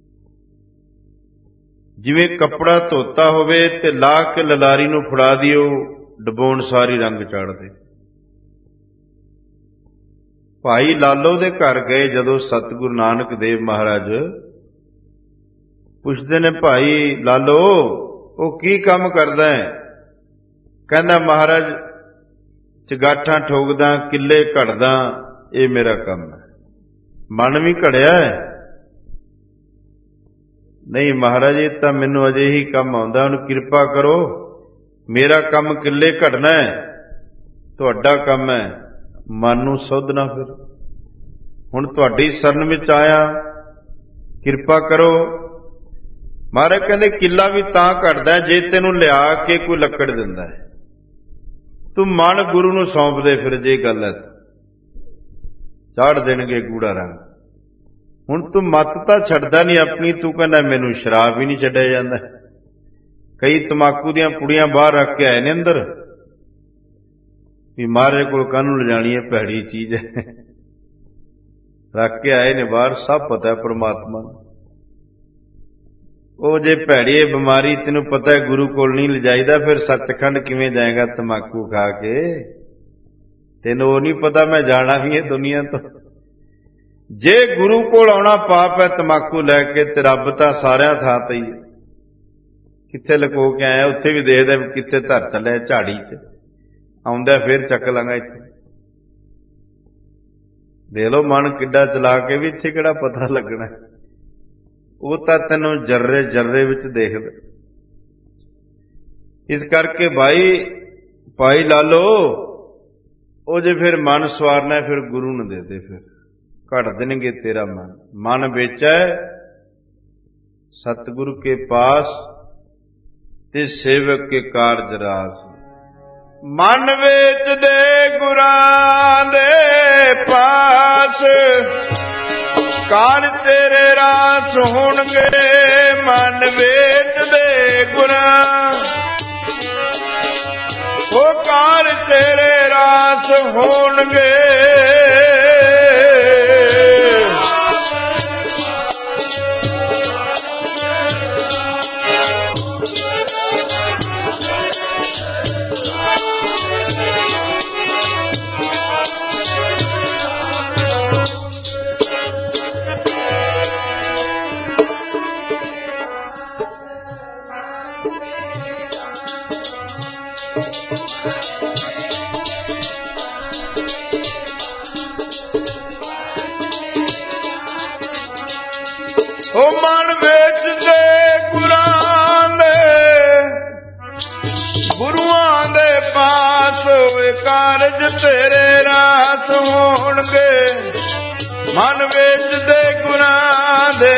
ਜਿਵੇਂ ਕੱਪੜਾ ਧੋਤਾ ਹੋਵੇ ਤੇ ਲਾ ਕੇ ਲਲਾਰੀ ਨੂੰ ਫੜਾ ਦਿਓ, ਡਬੋਣ ਸਾਰੀ ਰੰਗ ਚੜ੍ਹਦੇ। ਭਾਈ ਲਾਲੋ ਦੇ ਘਰ ਗਏ ਜਦੋਂ ਸਤਿਗੁਰੂ ਨਾਨਕ ਦੇਵ ਮਹਾਰਾਜ, ਪੁੱਛਦੇ ਨੇ ਭਾਈ ਲਾਲੋ ਉਹ ਕੀ ਕੰਮ ਕਰਦਾ ਹੈ? ਕਹਿੰਦਾ ਮਹਾਰਾਜ ਚਗਾਠਾਂ ਠੋਕਦਾ, ਕਿੱਲੇ ਘੜਦਾ, ਇਹ ਮੇਰਾ ਕੰਮ ਹੈ। ਮਨ ਵੀ ਘੜਿਆ ਹੈ? ਨਹੀਂ ਮਹਾਰਾਜ, ਇਹ ਤਾਂ ਮੈਨੂੰ ਅਜੇ ਹੀ ਕੰਮ ਆਉਂਦਾ, ਹੁਣ ਕਿਰਪਾ ਕਰੋ, ਮੇਰਾ ਕੰਮ ਕਿੱਲੇ ਘੜਨਾ ਹੈ, ਤੁਹਾਡਾ ਕੰਮ ਹੈ ਮਨ ਨੂੰ ਸੋਧਣਾ। ਫਿਰ ਹੁਣ ਤੁਹਾਡੀ ਸ਼ਰਨ ਵਿੱਚ ਆਇਆ, ਕਿਰਪਾ ਕਰੋ। ਮਹਾਰਾਜ ਕਹਿੰਦੇ ਕਿੱਲਾ ਵੀ ਤਾਂ ਘੜਦਾ ਜੇ ਤੈਨੂੰ ਲਿਆ ਕੇ ਕੋਈ ਲੱਕੜ ਦਿੰਦਾ ਹੈ। ਤੂੰ ਮਨ ਗੁਰੂ ਨੂੰ ਸੌਂਪ ਦੇ, ਫਿਰ ਜੇ ਗੱਲ ਹੈ ਚਾੜ ਦੇਣਗੇ ਗੂੜਾ ਰੰਗ। ਹੁਣ ਤੂੰ ਮੱਤ ਤਾਂ ਛੱਡਦਾ ਨਹੀਂ ਆਪਣੀ, ਤੂੰ ਕਹਿੰਦਾ ਮੈਨੂੰ ਸ਼ਰਾਬ ਹੀ ਨਹੀਂ ਛੱਡਿਆ ਜਾਂਦਾ। ਕਈ ਤਮਾਕੂ ਦੀਆਂ ਪੁੜੀਆਂ ਬਾਹਰ ਰੱਖ ਕੇ ਆਏ ਨੇ ਅੰਦਰ, ਵੀ ਮਹਾਰਾਜ ਕੋਲ ਕਾਹਨੂੰ ਲਿਜਾਣੀ ਹੈ, ਭੈੜੀ ਚੀਜ਼ ਹੈ, ਰੱਖ ਕੇ ਆਏ ਨੇ ਬਾਹਰ। ਸਭ ਪਤਾ ਹੈ ਪਰਮਾਤਮਾ ਨੂੰ। ਉਹ ਜੇ ਭੈੜੀ ਹੈ ਬਿਮਾਰੀ, ਤੈਨੂੰ ਪਤਾ ਹੈ ਗੁਰੂ ਕੋਲ ਨਹੀਂ ਲਿਜਾਈਦਾ, ਫਿਰ ਸੱਚਖੰਡ ਕਿਵੇਂ ਜਾਏਗਾ ਤਮਾਕੂ ਖਾ ਕੇ? ਤੈਨੂੰ ਉਹ ਨਹੀਂ ਪਤਾ ਮੈਂ ਜਾਣਾ ਵੀ ਹੈ ਦੁਨੀਆ ਤੋਂ। ਜੇ ਗੁਰੂ ਕੋਲ ਆਉਣਾ ਪਾਪ ਹੈ ਤਮਾਕੂ ਲੈ ਕੇ, ਤੇ ਰੱਬ ਤਾਂ ਸਾਰਿਆਂ ਥਾਂ ਤੇ ਹੀ। ਕਿੱਥੇ ਲੁਕੋ ਕੇ ਆਇਆ, ਉੱਥੇ ਵੀ ਦੇਖਦਾ ਕਿੱਥੇ ਧਰ ਚੱਲਿਆ ਝਾੜੀ 'ਚ, ਆਉਂਦਾ ਫਿਰ ਚੱਕ ਲਾਂਗਾ ਇੱਥੇ। ਦੇਖ ਲਓ ਮਨ ਕਿੱਡਾ ਚਲਾ ਕੇ ਵੀ, ਇੱਥੇ ਕਿਹੜਾ ਪਤਾ ਲੱਗਣਾ, ਉਹ ਤਾਂ ਤੈਨੂੰ ਜਰਰੇ ਜਰਰੇ ਵਿੱਚ ਦੇਖਦਾ। ਇਸ ਕਰਕੇ ਭਾਈ ਭਾਈ ਲਾਲੋ, ਉਹ ਜੇ ਫਿਰ ਮਨ ਸਵਾਰਨਾ ਫਿਰ ਗੁਰੂ ਨੂੰ ਦੇ ਦੇ, ਫਿਰ ਘੜ ਦੇਣਗੇ ਤੇਰਾ ਮਨ। ਮਨ ਵੇਚੈ ਸਤਿਗੁਰੂ ਕੇ ਪਾਸ, ਤੇ ਸੇਵਕ ਕੇ ਕਾਰਜ ਰਾਸ। ਮਨ ਵੇਚਦੇ ਗੁਰਾਂ ਦੇ ਪਾਸ, ਕਾਰ ਤੇਰੇ ਰਾਸ ਹੋਣਗੇ। ਮਨ ਵੇਚਦੇ ਗੁਰਾਂ, ਉਹ ਕਾਰ ਤੇਰੇ ਰਾਸ ਹੋਣਗੇ। ਉਹ ਮਨ ਵੇਚਦੇ ਗੁਰਾਂ ਦੇ, ਗੁਰੂਆਂ ਦੇ ਪਾਸ, ਇਹ ਕਾਰਜ ਤੇਰੇ ਰਾਸ ਹੋਣਗੇ। ਮਨ ਵੇਚਦੇ ਗੁਰਾਂ ਦੇ,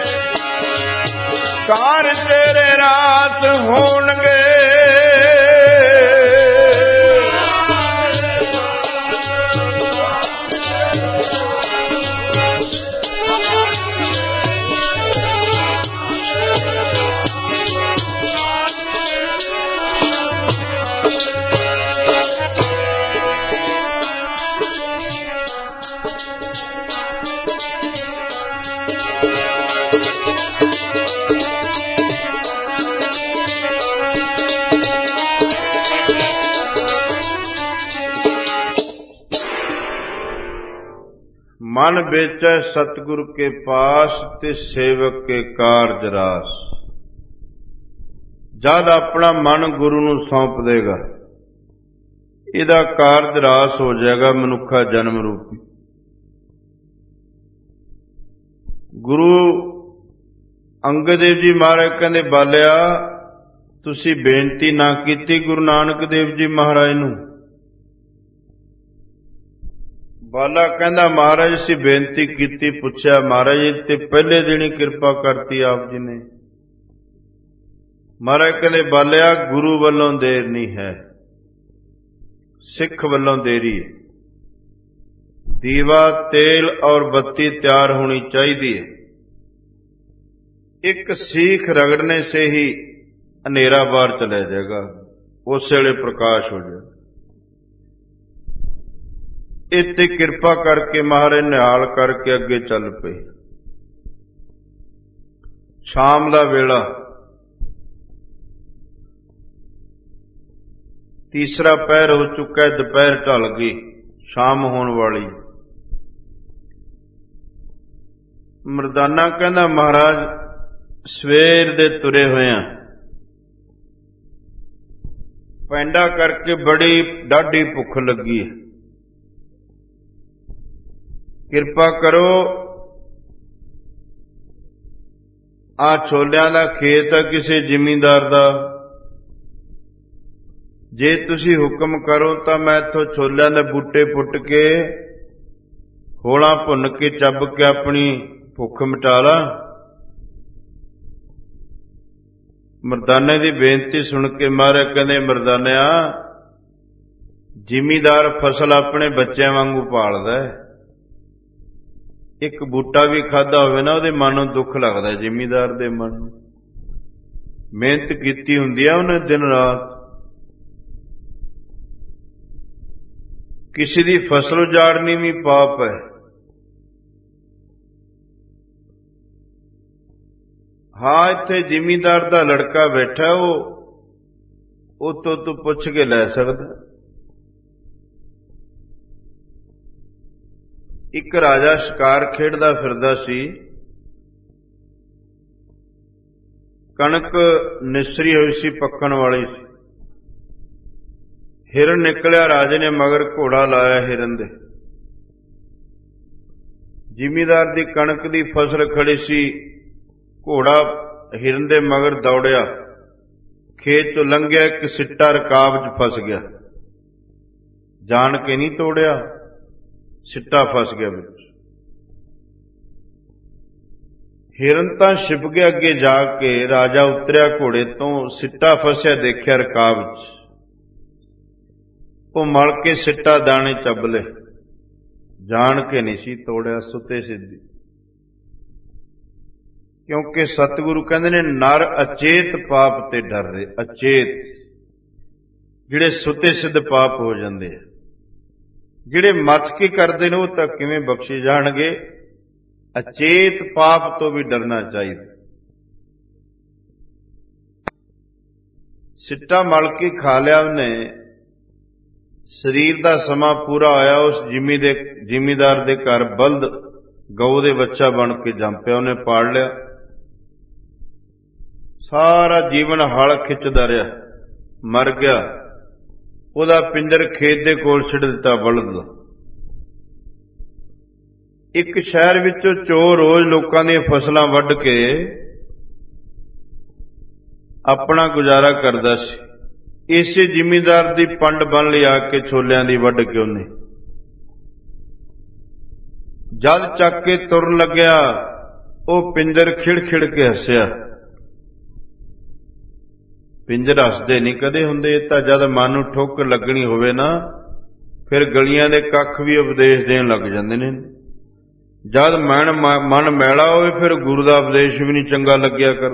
ਕਾਰਜ ਤੇਰੇ ਰਾਸ ਹੋਣਗੇ। ਮਨ ਵੇਚੈ ਸਤਿਗੁਰ ਕੇ ਪਾਸ, ਤੇ ਸੇਵਕ ਕੇ ਕਾਰਜ ਰਾਸ। ਜਦ ਆਪਣਾ ਮਨ ਗੁਰੂ ਨੂੰ ਸੌਂਪ ਦੇਗਾ, ਇਹਦਾ ਕਾਰਜ ਰਾਸ ਹੋ ਜਾਏਗਾ ਮਨੁੱਖਾ ਜਨਮ ਰੂਪੀ। ਗੁਰੂ ਅੰਗਦ ਦੇਵ ਜੀ ਮਹਾਰਾਜ ਕਹਿੰਦੇ, ਬਾਲਿਆ ਤੁਸੀਂ ਬੇਨਤੀ ਨਾ ਕੀਤੀ ਗੁਰੂ ਨਾਨਕ ਦੇਵ ਜੀ ਮਹਾਰਾਜ ਨੂੰ? ਬਾਲਾ ਕਹਿੰਦਾ ਮਹਾਰਾਜ ਅਸੀਂ ਬੇਨਤੀ ਕੀਤੀ, ਪੁੱਛਿਆ ਮਹਾਰਾਜ ਤੇ ਪਹਿਲੇ ਦਿਨ ਹੀ ਕਿਰਪਾ ਕਰਤੀ ਆਪ ਜੀ ਨੇ। ਮਹਾਰਾਜ ਕਹਿੰਦੇ ਬਾਲਿਆ ਗੁਰੂ ਵੱਲੋਂ ਦੇਰ ਨਹੀਂ ਹੈ, ਸਿੱਖ ਵੱਲੋਂ ਦੇਰੀ ਹੈ। ਦੀਵਾ ਤੇਲ ਔਰ ਬੱਤੀ ਤਿਆਰ ਹੋਣੀ ਚਾਹੀਦੀ ਹੈ। ਇੱਕ ਸੀਖ ਰਗੜਨੇ ਸੇ ਹੀ ਹਨੇਰਾ ਬਾਹਰ ਚਲਾ ਜਾਏਗਾ। ਉਸ ਵੇਲੇ ਪ੍ਰਕਾਸ਼ ਹੋ ਜਾਏ। ਇੱਥੇ ਕਿਰਪਾ ਕਰਕੇ ਮਹਾਰਾਜ ਨਿਹਾਲ ਕਰਕੇ ਅੱਗੇ ਚੱਲ ਪਏ। ਸ਼ਾਮ ਦਾ ਵੇਲਾ, ਤੀਸਰਾ ਪਹਿਰ ਹੋ ਚੁੱਕਾ, ਦੁਪਹਿਰ ਢਲ ਗਈ, ਸ਼ਾਮ ਹੋਣ ਵਾਲੀ। ਮਰਦਾਨਾ ਕਹਿੰਦਾ ਮਹਾਰਾਜ ਸਵੇਰ ਦੇ ਤੁਰੇ ਹੋਏ ਆ, ਪੈਂਡਾ ਕਰਕੇ ਬੜੀ ਡਾਢੀ ਭੁੱਖ ਲੱਗੀ ਹੈ, ਕਿਰਪਾ ਕਰੋ ਆ ਛੋਲਿਆਂ ਦਾ ਖੇਤ ਆ ਕਿਸੇ ਜ਼ਿਮੀਂਦਾਰ ਦਾ, ਜੇ ਤੁਸੀਂ ਹੁਕਮ ਕਰੋ ਤਾਂ ਮੈਂ ਇੱਥੋਂ ਛੋਲਿਆਂ ਦੇ ਬੂਟੇ ਪੁੱਟ ਕੇ ਹੋਲਾਂ ਭੁੰਨ ਕੇ ਚੱਬ ਕੇ ਆਪਣੀ ਭੁੱਖ ਮਿਟਾ ਲਾਂ। ਮਰਦਾਨੇ ਦੀ ਬੇਨਤੀ ਸੁਣ ਕੇ ਮਹਾਰਾਜ ਕਹਿੰਦੇ ਮਰਦਾਨਿਆ, ਜ਼ਿਮੀਂਦਾਰ ਫਸਲ ਆਪਣੇ ਬੱਚਿਆਂ ਵਾਂਗੂ ਪਾਲਦਾ ਹੈ, ਇੱਕ ਬੂਟਾ ਵੀ ਖਾਧਾ ਹੋਵੇ ਨਾ ਉਹਦੇ ਮਨ ਨੂੰ ਦੁੱਖ ਲੱਗਦਾ, ਜ਼ਿਮੀਂਦਾਰ ਦੇ ਮਨ ਨੂੰ। ਮਿਹਨਤ ਕੀਤੀ ਹੁੰਦੀ ਆ ਉਹਨੇ ਦਿਨ ਰਾਤ, ਕਿਸੇ ਦੀ ਫਸਲ ਉਜਾੜਨੀ ਵੀ ਪਾਪ ਹੈ। ਹਾਂ, ਇੱਥੇ ਜ਼ਿਮੀਂਦਾਰ ਦਾ ਲੜਕਾ ਬੈਠਾ, ਉਹ ਉਤੋਂ ਤੂੰ ਪੁੱਛ ਕੇ ਲੈ ਸਕਦਾ। ਇੱਕ ਰਾਜਾ ਸ਼ਿਕਾਰ ਖੇਡਦਾ ਫਿਰਦਾ ਸੀ, ਕਣਕ ਨਿਸਰੀ ਹੋਈ ਸੀ, ਪੱਕਣ ਵਾਲੀ ਸੀ। ਹਿਰਨ ਨਿਕਲਿਆ, ਰਾਜੇ ਨੇ ਮਗਰ ਘੋੜਾ ਲਾਇਆ ਹਿਰਨ ਦੇ। ਜ਼ਿਮੀਂਦਾਰ ਦੀ ਕਣਕ ਦੀ ਫਸਲ ਖੜੀ ਸੀ, ਘੋੜਾ ਹਿਰਨ ਦੇ ਮਗਰ ਦੌੜਿਆ, ਖੇਤ ਚੋਂ ਲੰਘਿਆ, ਇੱਕ ਸਿੱਟਾ ਰਕਾਬ 'ਚ ਫਸ ਗਿਆ, ਜਾਣ ਕੇ ਨਹੀਂ ਤੋੜਿਆ, ਸਿੱਟਾ ਫਸ ਗਿਆ ਵਿੱਚ। ਹਿਰਨ ਤਾਂ ਛਿਪ ਗਿਆ ਅੱਗੇ ਜਾ ਕੇ, ਰਾਜਾ ਉਤਰਿਆ ਘੋੜੇ ਤੋਂ, ਸਿੱਟਾ ਫਸਿਆ ਦੇਖਿਆ ਰਕਾਬ 'ਚ, ਉਹ ਮਲ ਕੇ ਸਿੱਟਾ ਦਾਣੇ ਚੱਬ ਲਏ, ਜਾਣ ਕੇ ਨਹੀਂ ਸੀ ਤੋੜਿਆ, ਸੁੱਤੇ ਸਿੱਧੀ। ਕਿਉਂਕਿ ਸਤਿਗੁਰੂ ਕਹਿੰਦੇ ਨੇ ਨਰ ਅਚੇਤ ਪਾਪ ਤੇ ਡਰ ਰਹੇ। ਅਚੇਤ ਜਿਹੜੇ ਸੁੱਤੇ ਸਿੱਧ ਪਾਪ ਹੋ ਜਾਂਦੇ ਆ, ਜਿਹੜੇ ਮੱਚ ਕੇ ਕਰਦੇ ਨੇ ਉਹ ਤਾਂ ਕਿਵੇਂ ਬਖਸ਼ੇ ਜਾਣਗੇ। ਅਚੇਤ ਪਾਪ ਤੋਂ ਵੀ ਡਰਨਾ ਚਾਹੀਦਾ। ਸਿੱਟਾ ਮਲ ਕੇ ਖਾ ਲਿਆ ਉਹਨੇ, ਸਰੀਰ ਦਾ ਸਮਾਂ ਪੂਰਾ ਹੋਇਆ, ਉਸ ਜ਼ਿਮੀ ਦੇ ਜ਼ਿਮੀਂਦਾਰ ਦੇ ਘਰ ਬਲਦ ਗਊ ਦੇ ਬੱਚਾ ਬਣ ਕੇ ਜੰਮ ਪਿਆ, ਉਹਨੇ ਪਾੜ ਲਿਆ। ਸਾਰਾ ਜੀਵਨ ਹਲ ਖਿੱਚਦਾ ਰਿਹਾ, ਮਰ ਗਿਆ। ਉਹਦਾ ਪਿੰਜਰ ਖੇਤ ਦੇ ਕੋਲ ਛੱਡ ਦਿੱਤਾ ਬਲਦ ਦਾ। ਇੱਕ ਸ਼ਹਿਰ ਵਿੱਚੋਂ ਚੋਰ ਰੋਜ਼ ਲੋਕਾਂ ਦੀਆਂ ਫਸਲਾਂ ਵੱਢ ਕੇ ਆਪਣਾ ਗੁਜ਼ਾਰਾ ਕਰਦਾ ਸੀ। ਇਸੇ ਜ਼ਿਮੀਂਦਾਰ ਦੀ ਪੰਡ ਬਣ ਲਿਆ ਕੇ ਛੋਲਿਆਂ ਦੀ ਵੱਢ ਕੇ ਉਹਨੇ ਜਦ ਚੱਕ ਕੇ ਤੁਰਨ ਲੱਗਿਆ, ਉਹ ਪਿੰਜਰ ਖਿੜ ਖਿੜ ਕੇ ਹੱਸਿਆ। ਪਿੰਜਰ ਹੱਸਦੇ ਨਹੀਂ ਕਦੇ ਹੁੰਦੇ, ਤਾਂ ਜਦ ਮਨ ਨੂੰ ਠੋਕ ਲੱਗਣੀ ਹੋਵੇ ਨਾ, ਫਿਰ ਗਲੀਆਂ ਦੇ ਕੱਖ ਵੀ ਉਪਦੇਸ਼ ਦੇਣ ਲੱਗ ਜਾਂਦੇ ਨੇ। ਜਦ ਮਨ ਮਨ ਮੈਲਾ ਹੋਵੇ, ਫਿਰ ਗੁਰੂ ਦਾ ਉਪਦੇਸ਼ ਵੀ ਨਹੀਂ ਚੰਗਾ ਲੱਗਿਆ ਕਰ।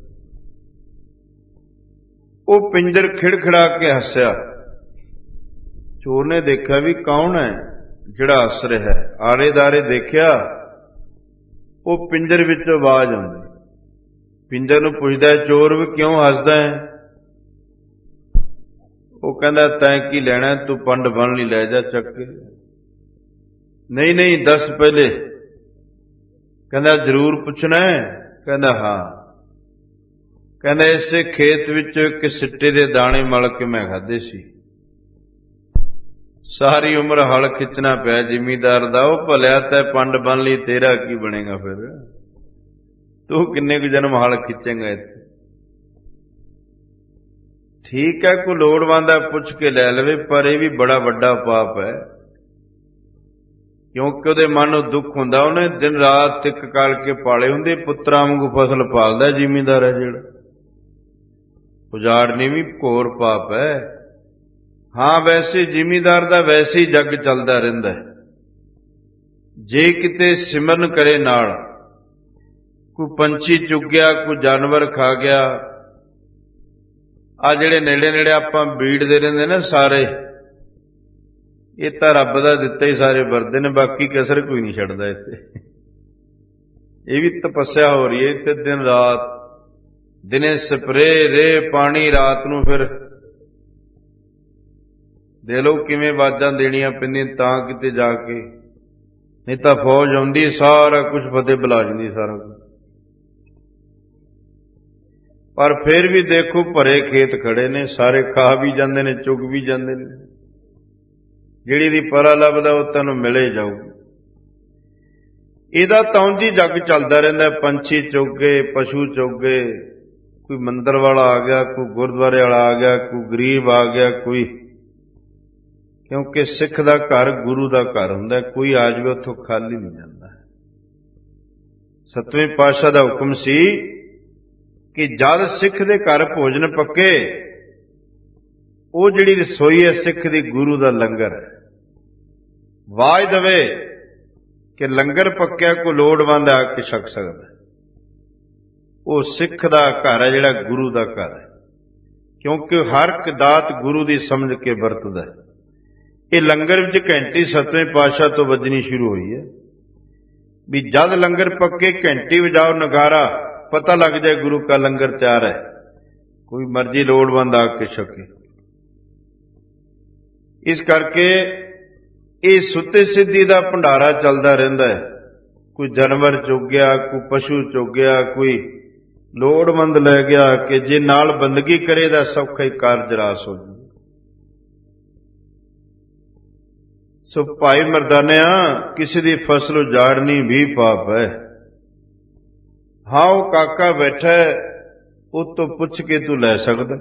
ਉਹ ਪਿੰਜਰ ਖਿੜਖਿੜਾ ਕੇ ਹੱਸਿਆ। ਚੋਰ ਨੇ ਦੇਖਿਆ ਵੀ ਕੌਣ ਹੈ ਜਿਹੜਾ ਹੱਸ ਰਿਹਾ ਹੈ। ਆਲੇ ਦਾਰੇ ਦੇਖਿਆ, ਉਹ ਪਿੰਜਰ ਵਿੱਚੋਂ ਆਵਾਜ਼ ਆਉਂਦੀ। ਪਿੰਜਰ ਨੂੰ ਪੁੱਛਦਾ, ਚੋਰ ਵੀ ਕਿਉਂ ਹੱਸਦਾ ਹੈ? ਉਹ ਕਹਿੰਦਾ, ਤੈਂ ਕੀ ਲੈਣਾ, ਤੂੰ ਪੰਡ ਬਣ ਲਈ, ਲੈ ਜਾ ਚੱਕ ਕੇ। ਨਹੀਂ ਨਹੀਂ, ਦੱਸ ਪਹਿਲੇ। ਕਹਿੰਦਾ, ਜ਼ਰੂਰ ਪੁੱਛਣਾ ਹੈ? ਕਹਿੰਦਾ, ਹਾਂ। ਕਹਿੰਦਾ, ਇਸੇ ਖੇਤ ਵਿੱਚ ਇੱਕ ਸਿੱਟੇ ਦੇ ਦਾਣੇ ਮਲ ਕੇ ਮੈਂ ਖਾਧੇ ਸੀ। ਸਾਰੀ ਉਮਰ ਹਲ ਖਿੱਚਣਾ ਪਿਆ ਜ਼ਿਮੀਂਦਾਰ ਦਾ। ਉਹ ਭਲਿਆ ਤੈ ਪੰਡ ਬਣ ਲਈ, ਤੇਰਾ ਕੀ ਬਣੇਗਾ ਫਿਰ? ਤੂੰ ਕਿੰਨੇ ਕੁ ਜਨਮ ਹਲ ਖਿੱਚੇਂਗਾ ਇੱਥੇ? ਠੀਕ ਹੈ, ਕੋਈ ਲੋੜਵੰਦ ਹੈ ਪੁੱਛ ਕੇ ਲੈ ਲਵੇ, ਪਰ ਇਹ ਵੀ ਬੜਾ ਵੱਡਾ ਪਾਪ ਹੈ। ਕਿਉਂਕਿ ਉਹਦੇ ਮਨ ਨੂੰ ਦੁੱਖ ਹੁੰਦਾ, ਉਹਨੇ ਦਿਨ ਰਾਤ ਤਿੱਕ ਕਰਕੇ ਪਾਲੇ ਹੁੰਦੇ। ਪੁੱਤਰਾਂ ਵਾਂਗੂ ਫਸਲ ਪਾਲਦਾ ਜ਼ਿਮੀਂਦਾਰ ਹੈ ਜਿਹੜਾ। ਉਜਾੜਨੀ ਵੀ ਘੋਰ ਪਾਪ ਹੈ। ਹਾਂ, ਵੈਸੇ ਜ਼ਿਮੀਂਦਾਰ ਦਾ ਵੈਸੇ ਹੀ ਜੱਗ ਚੱਲਦਾ ਰਹਿੰਦਾ। ਜੇ ਕਿਤੇ ਸਿਮਰਨ ਕਰੇ ਨਾਲ, ਕੋਈ ਪੰਛੀ ਚੁੱਗ ਗਿਆ, ਕੋਈ ਜਾਨਵਰ ਖਾ ਗਿਆ, ਆ ਜਿਹੜੇ ਨੇੜੇ ਨੇੜੇ ਆਪਾਂ ਬੀੜਦੇ ਰਹਿੰਦੇ ਨੇ ਸਾਰੇ, ਇਹ ਤਾਂ ਰੱਬ ਦਾ ਦਿੱਤਾ ਹੀ ਸਾਰੇ ਵਰਦੇ ਨੇ, ਬਾਕੀ ਕਸਰ ਕੋਈ ਨਹੀਂ ਛੱਡਦਾ ਇੱਥੇ। ਇਹ ਵੀ ਤਪੱਸਿਆ ਹੋ ਰਹੀ ਹੈ ਇੱਥੇ ਦਿਨ ਰਾਤ, ਦਿਨੇ ਸਪਰੇ ਰੇ ਪਾਣੀ, ਰਾਤ ਨੂੰ ਫਿਰ ਦੇ ਲਓ ਕਿਵੇਂ ਆਵਾਜ਼ਾਂ ਦੇਣੀਆਂ ਪੈਂਦੀਆਂ ਤਾਂ ਕਿਤੇ ਜਾ ਕੇ, ਨਹੀਂ ਤਾਂ ਫੌਜ ਆਉਂਦੀ ਸਾਰਾ ਕੁਝ ਫਤਿਹ ਬੁਲਾ ਜਾਂਦੀ ਸਾਰਾ ਕੁਝ। ਪਰ ਫਿਰ ਵੀ ਦੇਖੋ ਭਰੇ ਖੇਤ ਖੜੇ ਨੇ, ਸਾਰੇ ਖਾ ਵੀ ਜਾਂਦੇ ਨੇ, ਚੁਗ ਵੀ ਜਾਂਦੇ ਨੇ। ਜਿਹੜੀ ਦੀ ਪਰਾ ਲੱਭਦਾ ਉਹ ਤੁਹਾਨੂੰ ਮਿਲੇ ਜਾਊ। ਇਹਦਾ ਤਾਂ ਜੀ ਜੱਗ ਚੱਲਦਾ ਰਹਿੰਦਾ, ਪੰਛੀ ਚੁੱਗੇ, ਪਸ਼ੂ ਚੁੱਗੇ, ਕੋਈ ਮੰਦਰ ਵਾਲਾ ਆ ਗਿਆ, ਕੋਈ ਗੁਰਦੁਆਰੇ ਵਾਲਾ ਆ ਗਿਆ, ਕੋਈ ਗਰੀਬ ਆ ਗਿਆ, ਕੋਈ, ਕਿਉਂਕਿ ਸਿੱਖ ਦਾ ਘਰ ਗੁਰੂ ਦਾ ਘਰ ਹੁੰਦਾ, ਕੋਈ ਆ ਜਾਵੇ ਉੱਥੋਂ ਖਾਲੀ ਨਹੀਂ ਜਾਂਦਾ। ਸੱਤਵੇਂ ਪਾਤਸ਼ਾਹ ਦਾ ਹੁਕਮ ਸੀ ਕਿ ਜਦ ਸਿੱਖ ਦੇ ਘਰ ਭੋਜਨ ਪੱਕੇ, ਉਹ ਜਿਹੜੀ ਰਸੋਈ ਹੈ ਸਿੱਖ ਦੀ ਗੁਰੂ ਦਾ ਲੰਗਰ ਹੈ। ਆਵਾਜ਼ ਦੇਵੇ ਕਿ ਲੰਗਰ ਪੱਕਿਆ, ਕੋਈ ਲੋੜਵੰਦ ਆ ਕੇ ਛਕ ਸਕਦਾ, ਉਹ ਸਿੱਖ ਦਾ ਘਰ ਹੈ ਜਿਹੜਾ ਗੁਰੂ ਦਾ ਘਰ ਹੈ, ਕਿਉਂਕਿ ਹਰ ਇੱਕ ਦਾਤ ਗੁਰੂ ਦੀ ਸਮਝ ਕੇ ਵਰਤਦਾ ਹੈ। ਇਹ ਲੰਗਰ ਵਿੱਚ ਘੰਟੀ ਸੱਤਵੇਂ ਪਾਤਸ਼ਾਹ ਤੋਂ ਵੱਜਣੀ ਸ਼ੁਰੂ ਹੋਈ ਹੈ ਵੀ ਜਦ ਲੰਗਰ ਪੱਕੇ ਘੰਟੀ ਵਜਾਓ ਨਗਾਰਾ, ਪਤਾ ਲੱਗ ਜਾਏ ਗੁਰੂ ਕਾ ਲੰਗਰ ਤਿਆਰ ਹੈ, ਕੋਈ ਮਰਜ਼ੀ ਲੋੜਵੰਦ ਆ ਕੇ ਛਕੇ। ਇਸ ਕਰਕੇ ਇਹ ਸੁੱਤੇ ਸਿੱਧੀ ਦਾ ਭੰਡਾਰਾ ਚੱਲਦਾ ਰਹਿੰਦਾ ਹੈ। ਕੋਈ ਜਾਨਵਰ ਚੁੱਕ ਗਿਆ, ਕੋਈ ਪਸ਼ੂ ਚੁੱਕ ਗਿਆ, ਕੋਈ ਲੋੜਵੰਦ ਲੈ ਗਿਆ, ਕਿ ਜੇ ਨਾਲ ਬੰਦਗੀ ਕਰੇ ਤਾਂ ਸੌਖਾ ਹੀ ਕਾਰਜ ਰਾਸ ਹੋ ਜਾਵੇ। ਸੋ ਭਾਈ ਮਰਦਾਨਿਆ, ਕਿਸੇ ਦੀ ਫਸਲ ਉਜਾੜਨੀ ਵੀ ਪਾਪ ਹੈ। ਹਾਂ, ਉਹ ਕਾਕਾ ਬੈਠਾ ਉਹ ਤੋਂ ਪੁੱਛ ਕੇ ਤੂੰ ਲੈ ਸਕਦਾ।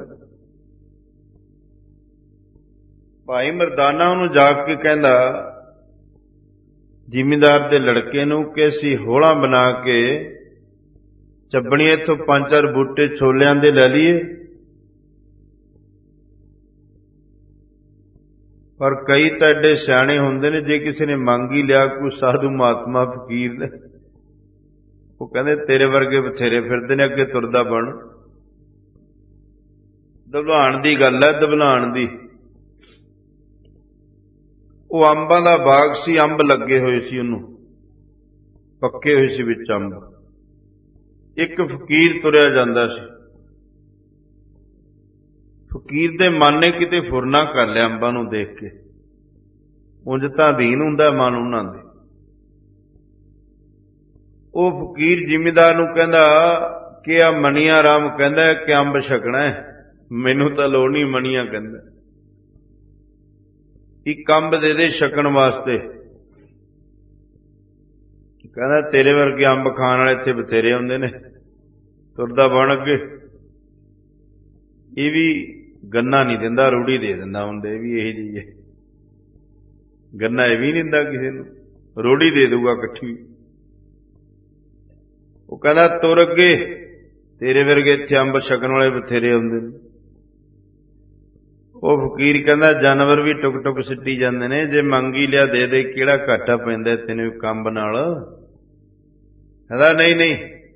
ਭਾਈ ਮਰਦਾਨਾ ਉਹਨੂੰ ਜਾ ਕੇ ਕਹਿੰਦਾ ਜ਼ਿਮੀਂਦਾਰ ਦੇ ਲੜਕੇ ਨੂੰ ਕਿ ਅਸੀਂ ਹੋਲਾਂ ਬਣਾ ਕੇ ਚੱਬਣੀਆਂ ਇੱਥੋਂ ਪੰਜ ਚਾਰ ਬੂਟੇ ਛੋਲਿਆਂ ਦੇ ਲੈ ਲਈਏ। ਪਰ ਕਈ ਤਾਂ ਐਡੇ ਸਿਆਣੇ ਹੁੰਦੇ ਨੇ, ਜੇ ਕਿਸੇ ਨੇ ਮੰਗ ਹੀ ਲਿਆ, ਕੋਈ ਸਾਧੂ ਮਹਾਤਮਾ ਫਕੀਰ ਨੇ, ਉਹ ਕਹਿੰਦੇ ਤੇਰੇ ਵਰਗੇ ਬਥੇਰੇ ਫਿਰਦੇ ਨੇ, ਅੱਗੇ ਤੁਰਦਾ ਬਣ। ਦਬਲਾਣ ਦੀ ਗੱਲ ਹੈ, ਦਬਲਾਣ ਦੀ। ਉਹ ਅੰਬਾਂ ਦਾ ਬਾਗ ਸੀ, ਅੰਬ ਲੱਗੇ ਹੋਏ ਸੀ, ਉਹਨੂੰ ਪੱਕੇ ਹੋਏ ਸੀ ਵਿੱਚ ਅੰਬ। ਇੱਕ ਫਕੀਰ ਤੁਰਿਆ ਜਾਂਦਾ ਸੀ। ਫਕੀਰ ਦੇ ਮਨ ਨੇ ਕਿਤੇ ਫੁਰਨਾ ਕਰ ਲਿਆ ਅੰਬਾਂ ਨੂੰ ਦੇਖ ਕੇ। ਉਂਝ ਤਾਂ ਅਧੀਨ ਹੁੰਦਾ ਮਨ ਉਹਨਾਂ ਦੇ। ਉਹ ਫਕੀਰ ਜ਼ਿਮੀਂਦਾਰ ਨੂੰ ਕਹਿੰਦਾ ਕਿ ਆ ਮਣੀਆਂ ਰਾਮ ਕਹਿੰਦਾ ਕਿ ਅੰਬ ਛਕਣਾ ਹੈ, ਮੈਨੂੰ ਤਾਂ ਲੋੜ ਨਹੀਂ, ਮਣੀਆਂ ਕਹਿੰਦਾ ਇੱਕ ਅੰਬ ਦੇ ਦੇ ਛਕਣ ਵਾਸਤੇ। ਕਹਿੰਦਾ ਤੇਰੇ ਵਰਗੇ ਅੰਬ ਖਾਣ ਵਾਲੇ ਇੱਥੇ ਬਥੇਰੇ ਹੁੰਦੇ ਨੇ, ਤੁਰਦਾ ਬਣ ਅੱਗੇ। ਇਹ ਵੀ ਗੰਨਾ ਨਹੀਂ ਦਿੰਦਾ, ਰੂੜੀ ਦੇ ਦਿੰਦਾ ਹੁੰਦੇ, ਵੀ ਇਹ ਜਿਹੀ ਹੈ। ਗੰਨਾ ਇਹ ਵੀ ਨਹੀਂ ਦਿੰਦਾ ਕਿਸੇ ਨੂੰ, ਰੋੜੀ ਦੇ ਦੂਗਾ ਇਕੱਠੀ। ਉਹ ਕਹਿੰਦਾ ਤੁਰ ਅੱਗੇ, ਤੇਰੇ ਵਰਗੇ ਇੱਥੇ ਅੰਬ ਛਕਣ ਵਾਲੇ ਬਥੇਰੇ ਹੁੰਦੇ ਨੇ। ਉਹ ਫਕੀਰ ਕਹਿੰਦਾ ਜਾਨਵਰ ਵੀ ਟੁਕ ਟੁਕ ਸਿੱਟੀ ਜਾਂਦੇ ਨੇ, ਜੇ ਮੰਗੀ ਲਿਆ ਦੇ ਦੇ, ਕਿਹੜਾ ਘਾਟਾ ਪੈਂਦਾ ਤੈਨੂੰ ਕੰਬ ਨਾਲ। ਕਹਿੰਦਾ ਨਹੀਂ ਨਹੀਂ,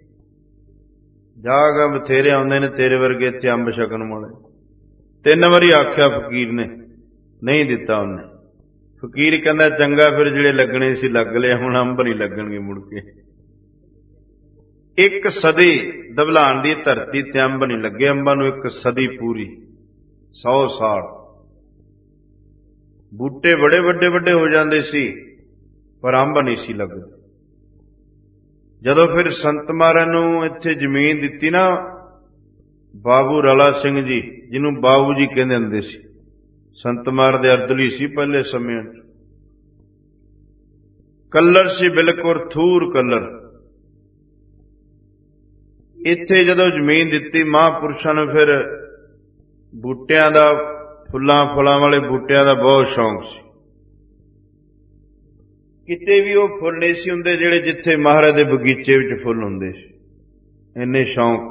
ਜਾਗਾ ਬਥੇਰੇ ਆਉਂਦੇ ਨੇ ਤੇਰੇ ਵਰਗੇ ਇੱਥੇ ਅੰਬ ਛਕਣ ਵਾਲੇ। ਤਿੰਨ ਵਾਰੀ ਆਖਿਆ ਫਕੀਰ ਨੇ, ਨਹੀਂ ਦਿੱਤਾ ਉਹਨੇ। ਫਕੀਰ ਕਹਿੰਦਾ ਚੰਗਾ, ਫਿਰ ਜਿਹੜੇ ਲੱਗਣੇ ਸੀ ਲੱਗ ਲਿਆ, ਹੁਣ ਅੰਬ ਨਹੀਂ ਲੱਗਣਗੇ ਮੁੜ ਕੇ। ਇੱਕ ਸਦੀ ਦਬਲਾਣ ਦੀ ਧਰਤੀ ਤੇ ਅੰਬ ਨਹੀਂ ਲੱਗੇ, ਅੰਬਾਂ ਨੂੰ ਇੱਕ ਸਦੀ ਪੂਰੀ, ਸੌ ਸਾਲ। ਬੂਟੇ ਬੜੇ ਵੱਡੇ ਵੱਡੇ ਹੋ ਜਾਂਦੇ ਸੀ, ਪਰ ਅੰਬ ਨਹੀਂ ਸੀ ਲੱਗਦੇ। ਜਦੋਂ ਫਿਰ ਸੰਤ ਮਹਾਰਾਜ ਨੂੰ ਇੱਥੇ ਜ਼ਮੀਨ ਦਿੱਤੀ ਨਾ, ਬਾਬੂ ਰਲਾ ਸਿੰਘ ਜੀ, ਜਿਹਨੂੰ ਬਾਬੂ ਜੀ ਕਹਿੰਦੇ ਹੁੰਦੇ ਸੀ, ਸੰਤ ਮਹਾਰਾਜ ਦੇ ਅਰਦਲੀ ਸੀ ਪਹਿਲੇ ਸਮਿਆਂ 'ਚ। ਕਲਰ ਸੀ ਬਿਲਕੁਲ ਥੂਰ ਕਲਰ। ਇੱਥੇ ਜਦੋਂ ਜ਼ਮੀਨ ਦਿੱਤੀ ਮਹਾਂਪੁਰਸ਼ਾਂ ਨੂੰ, ਫਿਰ ਬੂਟਿਆਂ ਦਾ, ਫੁੱਲਾਂ ਫੁੱਲਾਂ ਵਾਲੇ ਬੂਟਿਆਂ ਦਾ ਬਹੁਤ ਸ਼ੌਂਕ ਸੀ। ਕਿਤੇ ਵੀ ਉਹ ਫੁੱਲ ਨਹੀਂ ਸੀ ਹੁੰਦੇ ਜਿਹੜੇ ਜਿੱਥੇ ਮਹਾਰਾਜ ਦੇ ਬਗੀਚੇ ਵਿੱਚ ਫੁੱਲ ਹੁੰਦੇ ਸੀ, ਇੰਨੇ ਸ਼ੌਂਕ।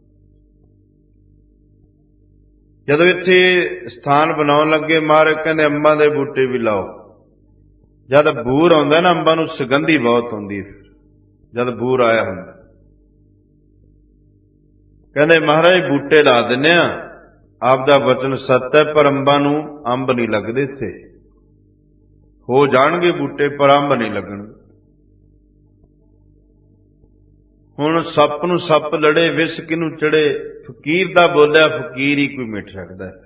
ਜਦੋਂ ਇੱਥੇ ਸਥਾਨ ਬਣਾਉਣ ਲੱਗੇ, ਮਹਾਰਾਜ ਕਹਿੰਦੇ ਅੰਬਾਂ ਦੇ ਬੂਟੇ ਵੀ ਲਾਓ। ਜਦ ਬੂਰ ਆਉਂਦਾ ਨਾ ਅੰਬਾਂ ਨੂੰ, ਸੁਗੰਧੀ ਬਹੁਤ ਹੁੰਦੀ ਹੈ ਜਦ ਬੂਰ ਆਇਆ ਹੁੰਦਾ। ਕਹਿੰਦੇ ਮਹਾਰਾਜ ਬੂਟੇ ਲਾ ਦਿੰਦੇ ਆ, ਆਪਦਾ ਵਚਨ ਸੱਤ ਹੈ, ਪਰ ਅੰਬਾਂ ਨੂੰ ਅੰਬ ਨਹੀਂ ਲੱਗਦੇ। ਇੱਥੇ ਹੋ ਜਾਣਗੇ ਬੂਟੇ ਪਰ ਅੰਬ ਨਹੀਂ ਲੱਗਣਗੇ। ਹੁਣ ਸੱਪ ਨੂੰ ਸੱਪ ਲੜੇ, ਵਿਸ ਕਿਹਨੂੰ ਚੜੇ। ਫਕੀਰ ਦਾ ਬੋਲਿਆ ਫਕੀਰ ਹੀ ਕੋਈ ਮਿਟ ਸਕਦਾ ਹੈ।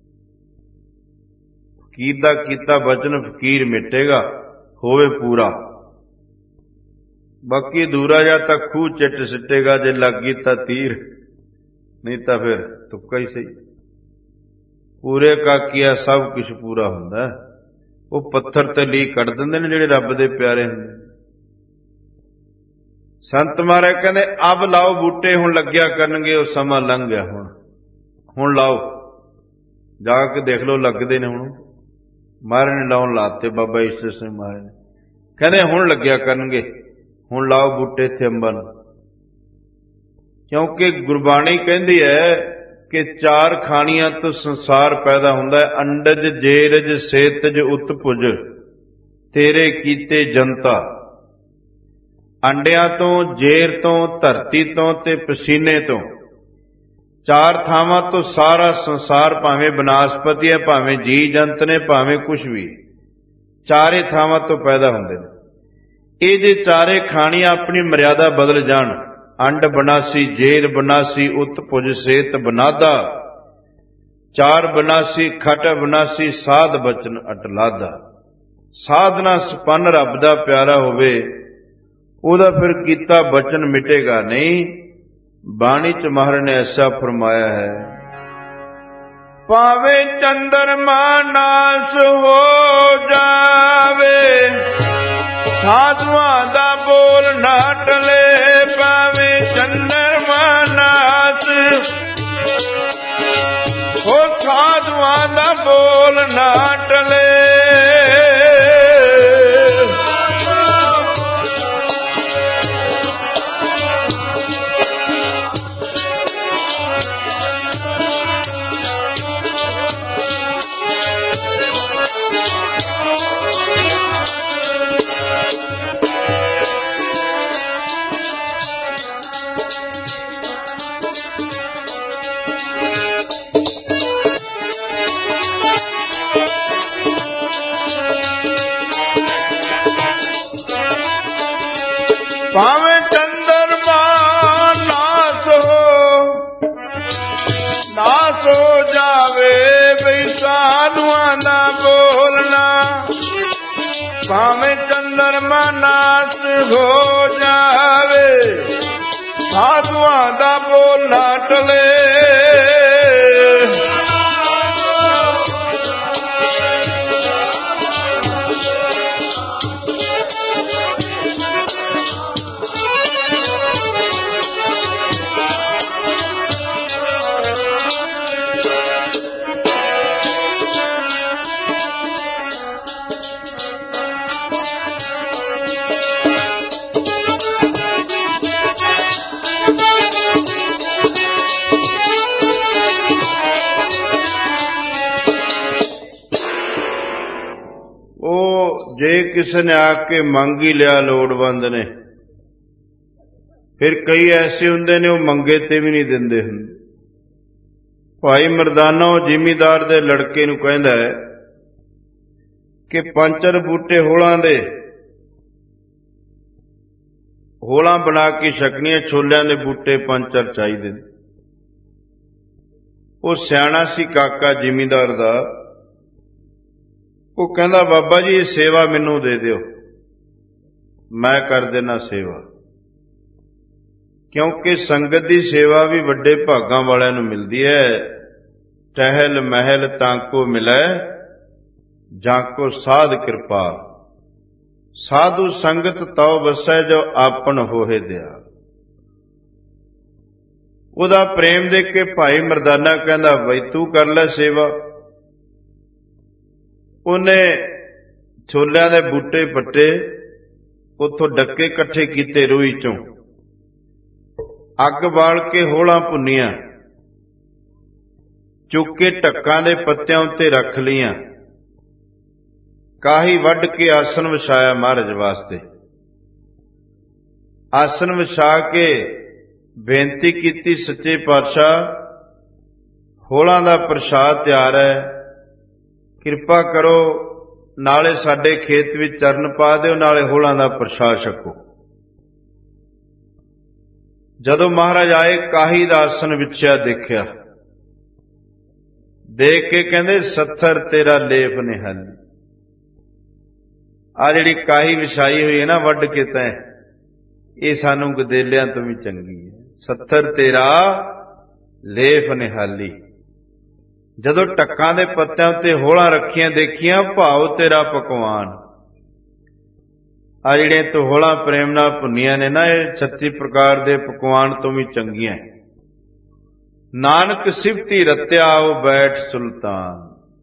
ਫਕੀਰ ਦਾ ਕੀਤਾ ਵਚਨ ਫਕੀਰ ਮਿਟੇਗਾ, ਹੋਵੇ ਪੂਰਾ। ਬਾਕੀ ਦੂਰਾ ਜਾਂ ਤਾਂ ਖੂਹ ਚਿੱਟ ਸਿੱਟੇਗਾ, ਜੇ ਲੱਗ ਗਈ ਤਾਂ ਤੀਰ, ਨਹੀਂ ਤਾਂ ਫਿਰ ਤੁੱਕਾ ਹੀ ਸਹੀ। ਪੂਰੇ ਕਾਕੀਆ ਸਭ ਕੁਛ ਪੂਰਾ ਹੁੰਦਾ। ਉਹ ਪੱਥਰ ਤੇ ਲੀ ਕੱਢ ਦਿੰਦੇ ਨੇ ਜਿਹੜੇ ਰੱਬ ਦੇ ਪਿਆਰੇ ਹੁੰਦੇ। ਸੰਤ ਮਹਾਰਾਜ ਕਹਿੰਦੇ ਅਬ ਲਾਓ ਬੂਟੇ, ਹੁਣ ਲੱਗਿਆ ਕਰਨਗੇ। ਉਹ ਸਮਾਂ ਲੰਘ ਗਿਆ, ਹੁਣ ਹੁਣ ਲਾਓ, ਜਾ ਕੇ ਦੇਖ ਲਓ ਲੱਗਦੇ ਨੇ। ਹੁਣ ਮਹਾਰਾਜ ਨੇ ਲਾਉਣ ਲਾਤੇ, ਬਾਬਾ ਈਸ਼ਰ ਸਿੰਘ ਮਹਾਰਾਜ ਨੇ ਕਹਿੰਦੇ ਹੁਣ ਲੱਗਿਆ ਕਰਨਗੇ, ਹੁਣ ਲਾਓ ਬੂਟੇ ਇੱਥੇ ਅੰਬਾਂ ਨੂੰ। ਕਿਉਂਕਿ ਗੁਰਬਾਣੀ ਕਹਿੰਦੀ ਹੈ ਕਿ ਚਾਰ ਖਾਣੀਆਂ ਤੋਂ ਸੰਸਾਰ ਪੈਦਾ ਹੁੰਦਾ ਹੈ। ਅੰਡਜ ਜੇਰਜ ਸੇਤਜ ਉਤਪੁਜ, ਤੇਰੇ ਕੀਤੇ ਜਨਤਾ। ਅੰਡਿਆਂ ਤੋਂ, ਜੇਰ ਤੋਂ, ਧਰਤੀ ਤੋਂ ਤੇ ਪਸੀਨੇ ਤੋਂ, ਚਾਰ ਥਾਵਾਂ ਤੋਂ ਸਾਰਾ ਸੰਸਾਰ, ਭਾਵੇਂ ਬਨਾਸਪਤੀ ਹੈ, ਭਾਵੇਂ ਜੀ ਜੰਤ ਨੇ, ਭਾਵੇਂ ਕੁਛ ਵੀ, ਚਾਰੇ ਥਾਵਾਂ ਤੋਂ ਪੈਦਾ ਹੁੰਦੇ ਨੇ। ਇਹ ਜੇ ਚਾਰੇ ਖਾਣੀਆਂ ਆਪਣੀ ਮਰਿਆਦਾ ਬਦਲ ਜਾਣ, ਅੰਡ ਬਨਾਸੀ, ਜੇਰ ਬਨਾਸੀ, ਉਤਪੁਜ, ਸੇਤ ਬਨਾਦਾ, ਚਾਰ ਬਨਾਸੀ, ਖਟ ਬਨਾਸੀ, ਸਾਧ ਬਚਨ ਅਟਲਾਦਾ। ਸਾਧਨਾ ਸੰਪੰਨ ਰੱਬ ਦਾ ਪਿਆਰਾ ਹੋਵੇ, ਉਹਦਾ ਫਿਰ ਕੀਤਾ ਬਚਨ ਮਿਟੇਗਾ ਨਹੀਂ। ਬਾਣੀ ਚ ਮਹਾਰਾਜ ਨੇ ਐਸਾ ਫਰਮਾਇਆ ਹੈ, ਭਾਵੇਂ ਚੰਦਰਮਾ ਨਾਸ ਹੋ ਜਾਵੇ, ਸਾਧੂਆਂ ਦਾ ਬੋਲ ਨਾ ਟਲੇ। ਭਾਵੇਂ ਚੰਦਰਮਾ ਨਾਸ ਹੋ, ਸਾਧੂਆਂ ਦਾ ਬੋਲ ਨਾ ਟਲੇ। ਭਾਵੇਂ ਚੰਦਰਮਾ ਨਾਸ ਹੋ, ਨਾਸ ਹੋ ਜਾਵੇ, ਬਈ ਸਾਧੂਆਂ ਦਾ ਬੋਲਣਾ। ਭਾਵੇਂ ਚੰਦਰਮਾ ਨਾਸ ਹੋ ਜਾਵੇ, ਸਾਧੂਆਂ ਦਾ ਬੋਲ ਨਾ ਟਲੇ। ਜੇ ਕਿਸੇ ਨੇ ਆ ਕੇ ਮੰਗ ਹੀ ਲਿਆ, ਲੋੜਵੰਦ ਨੇ, ਫਿਰ ਕਈ ਐਸੇ ਹੁੰਦੇ ਨੇ ਉਹ ਮੰਗੇ ਤੇ ਵੀ ਨਹੀਂ ਦਿੰਦੇ ਹੁੰਦੇ। ਭਾਈ ਮਰਦਾਨਾ ਉਹ ਜ਼ਿਮੀਂਦਾਰ ਦੇ ਲੜਕੇ ਨੂੰ ਕਹਿੰਦਾ ਹੈ ਕਿ ਪੰਚਰ ਬੂਟੇ ਹੋਲਾਂ ਦੇ, ਹੋਲਾਂ ਬਣਾ ਕੇ ਛਕਣੀਆਂ, ਛੋਲਿਆਂ ਦੇ ਬੂਟੇ ਪੰਚਰ ਚਾਹੀਦੇ ਨੇ। ਉਹ ਸਿਆਣਾ ਸੀ ਕਾਕਾ ਜ਼ਿਮੀਂਦਾਰ ਦਾ। ਉਹ ਕਹਿੰਦਾ ਬਾਬਾ ਜੀ ਇਹ ਸੇਵਾ ਮੈਨੂੰ ਦੇ ਦਿਓ, ਮੈਂ ਕਰ ਦੇਣਾ ਸੇਵਾ। ਕਿਉਂਕਿ ਸੰਗਤ ਦੀ ਸੇਵਾ ਵੀ ਵੱਡੇ ਭਾਗਾਂ ਵਾਲਿਆਂ ਨੂੰ ਮਿਲਦੀ ਹੈ। ਟਹਿਲ ਮਹਿਲ ਤਾਂ ਕੋ ਮਿਲੈ, ਜਾਂ ਕੋ ਸਾਧ ਕਿਰਪਾਲ। ਸਾਧੂ ਸੰਗਤ ਤਉ ਵਸੈ, ਜੋ ਆਪਨ ਹੋਏ ਦਿਆ। ਉਹਦਾ ਪ੍ਰੇਮ ਦੇਖ ਕੇ ਭਾਈ ਮਰਦਾਨਾ ਕਹਿੰਦਾ ਬਈ ਤੂੰ ਕਰ ਲੈ ਸੇਵਾ। ਉਹਨੇ ਛੋਲਿਆਂ ਦੇ ਬੂਟੇ ਪੱਟੇ, ਉੱਥੋਂ ਡੱਕੇ ਇਕੱਠੇ ਕੀਤੇ ਰੂਈ ਚੋਂ, ਅੱਗ ਬਾਲ ਕੇ ਹੋਲਾਂ ਭੁੰਨੀਆਂ, ਚੁੱਕ ਕੇ ਢੱਕਾਂ ਦੇ ਪੱਤਿਆਂ ਉੱਤੇ ਰੱਖ ਲਈਆਂ, ਕਾਹੀ ਵੱਢ ਕੇ ਆਸਣ ਵਿਛਾਇਆ ਮਹਾਰਾਜ ਵਾਸਤੇ। ਆਸਣ ਵਿਛਾ ਕੇ ਬੇਨਤੀ ਕੀਤੀ, ਸੱਚੇ ਪਾਤਸ਼ਾਹ ਹੋਲਾਂ ਦਾ ਪ੍ਰਸ਼ਾਦ ਤਿਆਰ ਹੈ, ਕਿਰਪਾ ਕਰੋ ਨਾਲੇ ਸਾਡੇ ਖੇਤ ਵਿੱਚ ਚਰਨ ਪਾ ਦਿਓ, ਨਾਲੇ ਹੋਲਾਂ ਦਾ ਪ੍ਰਸ਼ਾਦ ਛਕੋ। ਜਦੋਂ ਮਹਾਰਾਜ ਆਏ, ਕਾਹੀ ਦਾ ਆਸਣ ਵਿਛਿਆ ਦੇਖਿਆ, ਦੇਖ ਕੇ ਕਹਿੰਦੇ ਸੱਥਰ ਤੇਰਾ ਲੇਪ ਨਿਹਾਲੀ। ਆ ਜਿਹੜੀ ਕਾਹੀ ਵਿਛਾਈ ਹੋਈ ਹੈ ਨਾ ਵੱਢ ਕੇ ਤੈਂ, ਇਹ ਸਾਨੂੰ ਗਦੇਲਿਆਂ ਤੋਂ ਵੀ ਚੰਗੀ ਹੈ। ਸੱਥਰ ਤੇਰਾ ਲੇਪ ਨਿਹਾਲੀ। ਜਦੋਂ ਟੱਕਾਂ ਦੇ ਪੱਤਿਆਂ ਉੱਤੇ ਹੋਲਾਂ ਰੱਖੀਆਂ ਦੇਖੀਆਂ, ਭਾਵ ਤੇਰਾ ਪਕਵਾਨ। ਆ ਜਿਹੜੀਆਂ ਤੂੰ ਹੋਲਾਂ ਪ੍ਰੇਮ ਨਾਲ ਭੁੰਨੀਆਂ ਨੇ ਨਾ, ਇਹ ਛੱਤੀ ਪ੍ਰਕਾਰ ਦੇ ਪਕਵਾਨ ਤੋਂ ਵੀ ਚੰਗੀਆਂ। ਨਾਨਕ ਸਿਫਤੀ ਰਤਿਆ ਆਓ ਬੈਠ ਸੁਲਤਾਨ।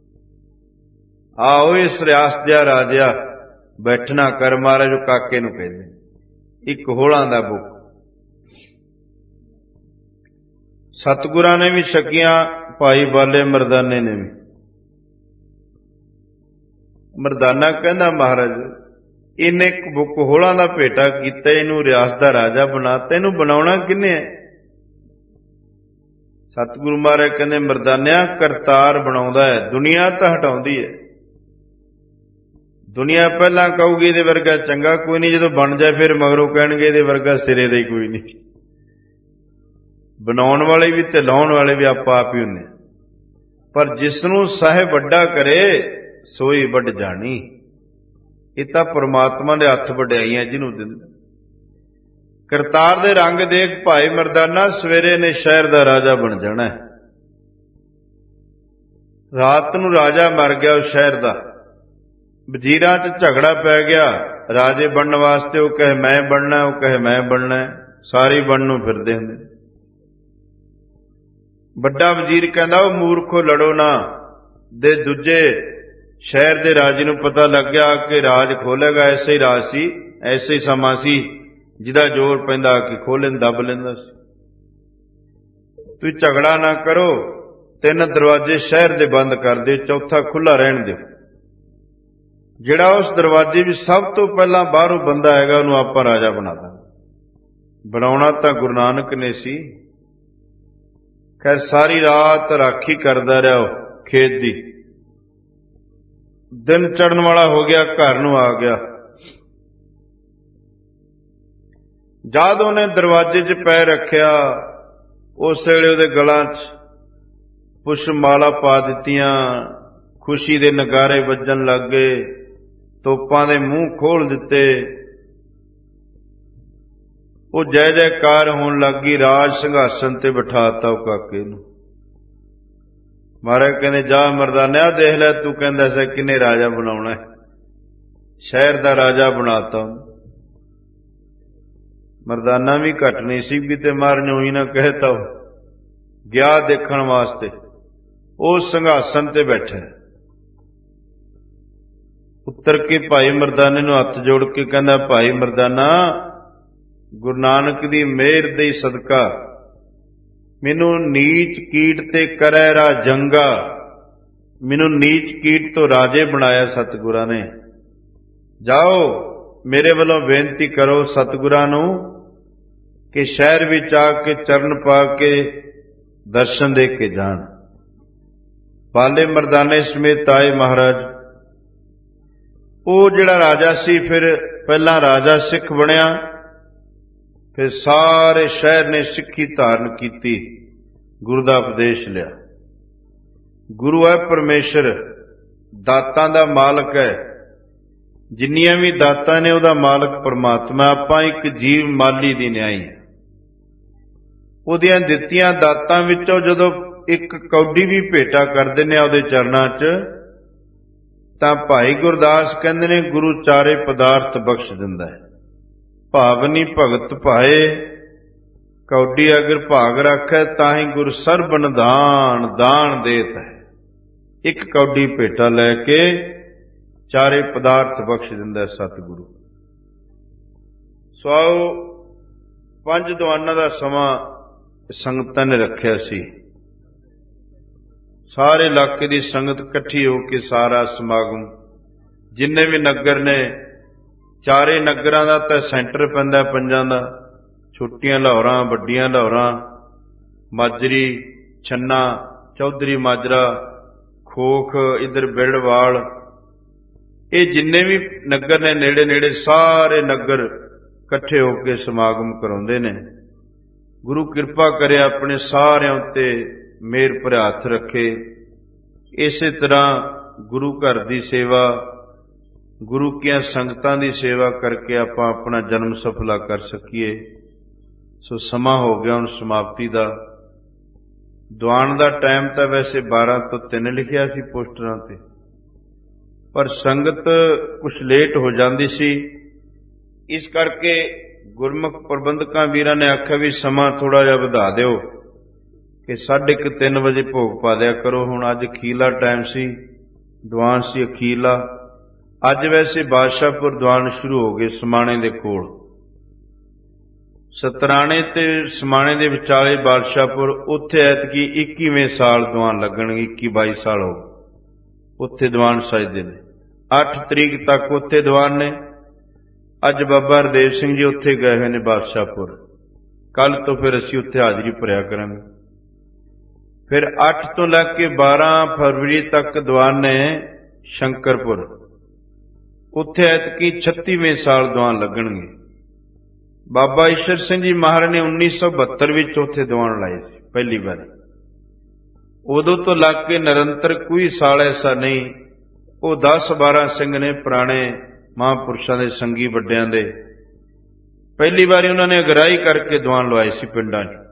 ਆਓ ਇਸ ਰਿਆਸਤ ਦਾ ਰਾਜਾ ਬੈਠਣਾ ਕਰ। ਮਹਾਰਾਜ ਉਹ ਕਾਕੇ ਨੂੰ ਕਹਿੰਦੇ ਇੱਕ ਹੋਲਾਂ ਦਾ ਬੁੱਕ। ਸਤਿਗੁਰਾਂ ਨੇ ਵੀ ਛਕੀਆਂ, ਭਾਈ ਬਾਲੇ ਮਰਦਾਨੇ ਨੇ ਵੀ। ਮਰਦਾਨਾ ਕਹਿੰਦਾ ਮਹਾਰਾਜ ਇਹਨੇ ਇੱਕ ਬੁੱਕ ਹੋਲਾਂ ਦਾ ਭੇਟਾ ਕੀਤਾ, ਇਹਨੂੰ ਰਿਆਸਤ ਦਾ ਰਾਜਾ ਬਣਾਤਾ, ਇਹਨੂੰ ਬਣਾਉਣਾ ਕਿਹਨੇ ਹੈ? ਸਤਿਗੁਰੂ ਮਹਾਰਾਜ ਕਹਿੰਦੇ ਮਰਦਾਨਿਆ ਕਰਤਾਰ ਬਣਾਉਂਦਾ ਹੈ, ਦੁਨੀਆ ਤਾਂ ਹਟਾਉਂਦੀ ਹੈ। ਦੁਨੀਆ ਪਹਿਲਾਂ ਕਹੂਗੀ ਇਹਦੇ ਵਰਗਾ ਚੰਗਾ ਕੋਈ ਨਹੀਂ, ਜਦੋਂ ਬਣ ਜਾਏ ਫਿਰ ਮਗਰੋਂ ਕਹਿਣਗੇ ਇਹਦੇ ਵਰਗਾ ਸਿਰੇ ਦਾ ਹੀ ਕੋਈ ਨਹੀਂ। ਬਣਾਉਣ ਵਾਲੇ ਵੀ ਤੇ ਲਾਉਣ ਵਾਲੇ ਵੀ ਆਪਾਂ ਆਪ ਹੀ ਹੁੰਦੇ। ਪਰ ਜਿਸ ਨੂੰ ਸਾਹਿਬ ਵੱਡਾ ਕਰੇ ਸੋਈ ਵੱਡ ਜਾਣੀ। ਇਹ ਤਾਂ ਪਰਮਾਤਮਾ ਦੇ ਹੱਥ ਵਡਿਆਈਆਂ ਜਿਹਨੂੰ ਦਿੰਦਾ। ਕਰਤਾਰ ਦੇ ਰੰਗ ਦੇਖ ਭਾਈ ਮਰਦਾਨਾ, ਸਵੇਰੇ ਨੇ ਸ਼ਹਿਰ ਦਾ ਰਾਜਾ ਬਣ ਜਾਣਾ। ਰਾਤ ਨੂੰ ਰਾਜਾ ਮਰ ਗਿਆ ਉਸ ਸ਼ਹਿਰ ਦਾ। ਵਜ਼ੀਰਾਂ 'ਚ ਝਗੜਾ ਪੈ ਗਿਆ ਰਾਜੇ ਬਣਨ ਵਾਸਤੇ। ਉਹ ਕਹੇ ਮੈਂ ਬਣਨਾ, ਉਹ ਕਹੇ ਮੈਂ ਬਣਨਾ, ਸਾਰੇ ਬਣਨ ਨੂੰ ਫਿਰਦੇ ਹੁੰਦੇ। ਵੱਡਾ ਵਜ਼ੀਰ ਕਹਿੰਦਾ ਉਹ ਮੂਰਖੋ ਲੜੋ ਨਾ। ਦੇ ਦੂਜੇ ਸ਼ਹਿਰ ਦੇ ਰਾਜੇ ਨੂੰ ਪਤਾ ਲੱਗਿਆ ਕਿ ਰਾਜ ਖੋਲੇਗਾ। ਐਸੇ ਹੀ ਰਾਜ ਸੀ, ਐਸੇ ਹੀ ਸਮਾਂ ਸੀ ਜਿਹਦਾ ਜ਼ੋਰ ਪੈਂਦਾ ਕਿ ਖੋਲ੍ਹਣ ਦੱਬ ਲੈਂਦਾ ਸੀ। ਤੁਸੀਂ ਝਗੜਾ ਨਾ ਕਰੋ, ਤਿੰਨ ਦਰਵਾਜ਼ੇ ਸ਼ਹਿਰ ਦੇ ਬੰਦ ਕਰ ਦਿਓ, ਚੌਥਾ ਖੁੱਲ੍ਹਾ ਰਹਿਣ ਦਿਓ। ਜਿਹੜਾ ਉਸ ਦਰਵਾਜ਼ੇ ਵਿੱਚ ਸਭ ਤੋਂ ਪਹਿਲਾਂ ਬਾਹਰੋਂ ਬੰਦਾ ਹੈਗਾ ਉਹਨੂੰ ਆਪਾਂ ਰਾਜਾ ਬਣਾ ਦਾਂਗੇ। ਬਣਾਉਣਾ ਤਾਂ ਗੁਰੂ ਨਾਨਕ ਨੇ ਸੀ। ਖੈਰ ਸਾਰੀ ਰਾਤ ਰਾਖੀ ਕਰਦਾ ਰਿਹਾ ਉਹ ਖੇਤ ਦੀ। ਦਿਨ ਚੜ੍ਹਨ ਵਾਲਾ ਹੋ ਗਿਆ, ਘਰ ਨੂੰ ਆ ਗਿਆ। ਜਦ ਉਹਨੇ ਦਰਵਾਜ਼ੇ 'ਚ ਪੈਰ ਰੱਖਿਆ, ਉਸ ਵੇਲੇ ਉਹਦੇ ਗਲਾਂ 'ਚ ਪੁਸ਼ਪ ਮਾਲਾ ਪਾ ਦਿੱਤੀਆਂ, ਖੁਸ਼ੀ ਦੇ ਨਗਾਰੇ ਵੱਜਣ ਲੱਗ ਗਏ, ਤੋਪਾਂ ਦੇ ਮੂੰਹ ਖੋਲ ਦਿੱਤੇ। ਉਹ ਜੈ ਜੈਕਾਰ ਹੋਣ ਲੱਗ ਗਈ। ਰਾਜ ਸਿੰਘਾਸਨ ਤੇ ਬਿਠਾਤਾ ਉਹ ਕਾਕੇ ਨੂੰ। ਮਹਾਰਾਜ ਕਹਿੰਦੇ ਜਾ ਮਰਦਾਨਿਆ ਦੇਖ ਲੈ, ਤੂੰ ਕਹਿੰਦਾ ਸੀ ਕਿੰਨੇ ਰਾਜਾ ਬਣਾਉਣਾ, ਸ਼ਹਿਰ ਦਾ ਰਾਜਾ ਬਣਾਤਾ। ਮਰਦਾਨਾ ਵੀ ਘੱਟ ਨਹੀਂ ਸੀ ਵੀ ਤੇ ਮਾਰਨ ਹੋਈ ਨਾ ਕਹਿਤਾ। ਗਿਆ ਦੇਖਣ ਵਾਸਤੇ, ਉਹ ਸਿੰਘਾਸਨ ਤੇ ਬੈਠਾ। ਉੱਤਰ ਕੇ ਭਾਈ ਮਰਦਾਨੇ ਨੂੰ ਹੱਥ ਜੋੜ ਕੇ ਕਹਿੰਦਾ ਭਾਈ ਮਰਦਾਨਾ, ਗੁਰੂ ਨਾਨਕ ਦੀ ਮਿਹਰ ਦੇ ਸਦਕਾ ਮੈਨੂੰ ਨੀਚ ਕੀਟ ਤੇ ਕਰੈ ਰਾ ਜੰਗਾ। ਮੈਨੂੰ ਨੀਚ ਕੀਟ ਤੋਂ ਰਾਜੇ ਬਣਾਇਆ ਸਤਿਗੁਰਾਂ ਨੇ। ਜਾਓ ਮੇਰੇ ਵੱਲੋਂ ਬੇਨਤੀ ਕਰੋ ਸਤਿਗੁਰਾਂ ਨੂੰ ਕਿ ਸ਼ਹਿਰ ਵਿੱਚ ਆ ਕੇ ਚਰਨ ਪਾ ਕੇ ਦਰਸ਼ਨ ਦੇ ਕੇ ਜਾਣ। ਬਾਲੇ ਮਰਦਾਨੇ ਸਮੇਤ ਆਏ ਮਹਾਰਾਜ। ਉਹ ਜਿਹੜਾ ਰਾਜਾ ਸੀ, ਫਿਰ ਪਹਿਲਾਂ ਰਾਜਾ ਸਿੱਖ ਬਣਿਆ, ਫਿਰ ਸਾਰੇ ਸ਼ਹਿਰ ਨੇ ਸਿੱਖੀ ਧਾਰਨ ਕੀਤੀ, ਗੁਰੂ ਦਾ ਉਪਦੇਸ਼ ਲਿਆ। ਗੁਰੂ ਹੈ ਪਰਮੇਸ਼ਰ, ਦਾਤਾਂ ਦਾ ਮਾਲਕ ਹੈ। ਜਿੰਨੀਆਂ ਵੀ ਦਾਤਾਂ ਨੇ ਉਹਦਾ ਮਾਲਕ ਪਰਮਾਤਮਾ। ਆਪਾਂ ਇੱਕ ਜੀਵ ਮਾਲੀ ਦੀ ਨਿਆਈ। ਉਹਦੀਆਂ ਦਿੱਤੀਆਂ ਦਾਤਾਂ ਵਿੱਚੋਂ ਜਦੋਂ ਇੱਕ ਕੌਡੀ ਵੀ ਭੇਟਾ ਕਰ ਦਿੰਦੇ ਆ ਉਹਦੇ ਚਰਨਾਂ 'ਚ, ਤਾਂ ਭਾਈ ਗੁਰਦਾਸ ਕਹਿੰਦੇ ਨੇ ਗੁਰੂ ਚਾਰੇ ਪਦਾਰਥ ਬਖਸ਼ ਦਿੰਦਾ ਹੈ। ਭਾਵਨੀ ਭਗਤ ਭਾਏ, ਕੌਡੀ ਅਗਰ ਭਾਗ ਰੱਖੈ ਤਾਹੀਂ ਗੁਰ ਸਰਬਨ ਦਾਨ ਦਾਨ ਦੇਤ ਹੈ। ਇੱਕ ਕੌਡੀ ਭੇਟਾ ਲੈ ਕੇ ਚਾਰੇ ਪਦਾਰਥ ਬਖਸ਼ ਦਿੰਦਾ ਸਤਿਗੁਰੂ। ਸੋ ਆਓ, ਪੰਜ ਦੀਵਾਨਾਂ ਦਾ ਸਮਾਂ ਸੰਗਤਾਂ ਨੇ ਰੱਖਿਆ ਸੀ। ਸਾਰੇ ਇਲਾਕੇ ਦੀ ਸੰਗਤ ਇਕੱਠੀ ਹੋ ਕੇ ਸਾਰਾ ਸਮਾਗਮ, ਜਿੰਨੇ ਵੀ ਨਗਰ ਨੇ, ਚਾਰੇ ਨਗਰਾਂ ਦਾ ਤਾਂ ਸੈਂਟਰ ਪੈਂਦਾ ਪੰਜਾਂ ਦਾ। ਛੋਟੀਆਂ ਲਾਹੌਰਾਂ, ਵੱਡੀਆਂ ਲਾਹੌਰਾਂ, ਮਾਜਰੀ, ਛੰਨਾ, ਚੌਧਰੀ ਮਾਜਰਾ, ਖੋਖ, ਇੱਧਰ ਬਿੜਵਾਲ, ਇਹ ਜਿੰਨੇ ਵੀ ਨਗਰ ਨੇ ਨੇੜੇ ਨੇੜੇ ਸਾਰੇ ਨਗਰ ਇਕੱਠੇ ਹੋ ਕੇ ਸਮਾਗਮ ਕਰਾਉਂਦੇ ਨੇ। ਗੁਰੂ ਕਿਰਪਾ ਕਰੇ ਆਪਣੇ ਸਾਰਿਆਂ ਉੱਤੇ ਮਿਹਰ ਭਰਿਆ ਹੱਥ ਰੱਖੇ। ਇਸੇ ਤਰ੍ਹਾਂ ਗੁਰੂ ਘਰ ਦੀ ਸੇਵਾ, ਗੁਰੂ ਕੀਆਂ ਸੰਗਤਾਂ ਦੀ ਸੇਵਾ ਕਰਕੇ ਆਪਾਂ ਆਪਣਾ ਜਨਮ ਸਫਲਾ ਕਰ ਸਕੀਏ। ਸੋ ਸਮਾਂ ਹੋ ਗਿਆ ਹੁਣ ਸਮਾਪਤੀ ਦਾ। ਦੀਵਾਨ ਦਾ ਟਾਈਮ ਤਾਂ ਵੈਸੇ ਬਾਰਾਂ ਤੋਂ ਤਿੰਨ ਲਿਖਿਆ ਸੀ ਪੋਸਟਰਾਂ ਤੇ, ਪਰ ਸੰਗਤ ਕੁਛ ਲੇਟ ਹੋ ਜਾਂਦੀ ਸੀ, ਇਸ ਕਰਕੇ ਗੁਰਮੁਖ ਪ੍ਰਬੰਧਕਾਂ ਵੀਰਾਂ ਨੇ ਆਖਿਆ ਵੀ ਸਮਾਂ ਥੋੜ੍ਹਾ ਜਿਹਾ ਵਧਾ ਦਿਓ ਕਿ ਸਾਢੇ ਕੁ ਤਿੰਨ ਵਜੇ ਭੋਗ ਪਾ ਦਿਆ ਕਰੋ। ਹੁਣ ਅੱਜ ਅਖੀਰਲਾ ਟਾਈਮ ਸੀ, ਦੀਵਾਨ ਸੀ ਅਖੀਰਲਾ। ਅੱਜ ਵੈਸੇ ਬਾਦਸ਼ਾਹਪੁਰ ਦੀਵਾਨ ਸ਼ੁਰੂ ਹੋ ਗਏ ਸਮਾਣੇ ਦੇ ਕੋਲ, ਸਤਰਾਣੇ ਤੇ ਸਮਾਣੇ ਦੇ ਵਿਚਾਲੇ ਬਾਦਸ਼ਾਹਪੁਰ। ਉੱਥੇ ਐਤਕੀ ਇੱਕੀਵੇਂ ਸਾਲ ਦੀਵਾਨ ਲੱਗਣਗੇ, ਇੱਕੀ ਬਾਈ ਸਾਲ ਹੋ ਉੱਥੇ ਦੀਵਾਨ ਸਜਦੇ ਨੇ। ਅੱਠ ਤਰੀਕ ਤੱਕ ਉੱਥੇ ਦੀਵਾਨ ਨੇ। ਅੱਜ ਬਾਬਾ ਹਰਦੇਵ ਸਿੰਘ ਜੀ ਉੱਥੇ ਗਏ ਹੋਏ ਨੇ ਬਾਦਸ਼ਾਹਪੁਰ। ਕੱਲ੍ਹ ਤੋਂ ਫਿਰ ਅਸੀਂ ਉੱਥੇ ਹਾਜ਼ਰੀ ਭਰਿਆ ਕਰਾਂਗੇ। ਫਿਰ ਅੱਠ ਤੋਂ ਲੈ ਕੇ ਬਾਰਾਂ ਫਰਵਰੀ ਤੱਕ ਦੀਵਾਨ ਨੇ ਸ਼ੰਕਰਪੁਰ। ਉੱਥੇ ਐਤਕੀ ਛੱਤੀਵੇਂ ਸਾਲ ਦੀਵਾਨ ਲੱਗਣਗੇ। ਬਾਬਾ ਈਸ਼ਰ ਸਿੰਘ ਜੀ ਮਹਾਰਾਜ ਨੇ ਉੱਨੀ ਸੌ ਬਹੱਤਰ ਵਿੱਚ ਉੱਥੇ ਦੀਵਾਨ ਲਾਏ ਸੀ ਪਹਿਲੀ ਵਾਰ। ਉਦੋਂ ਤੋਂ ਲੱਗ ਕੇ ਨਿਰੰਤਰ ਕੋਈ ਸਾਲ ਐਸਾ ਨਹੀਂ। ਉਹ ਦਸ ਬਾਰਾਂ ਸਿੰਘ ਨੇ ਪੁਰਾਣੇ ਮਹਾਂਪੁਰਸ਼ਾਂ ਦੇ ਸੰਗੀ ਵੱਡਿਆਂ ਦੇ। ਪਹਿਲੀ ਵਾਰੀ ਉਹਨਾਂ ਨੇ ਅਗਰਾਈ ਕਰਕੇ ਦੀਵਾਨ ਲਵਾਏ ਸੀ ਪਿੰਡਾਂ 'ਚ।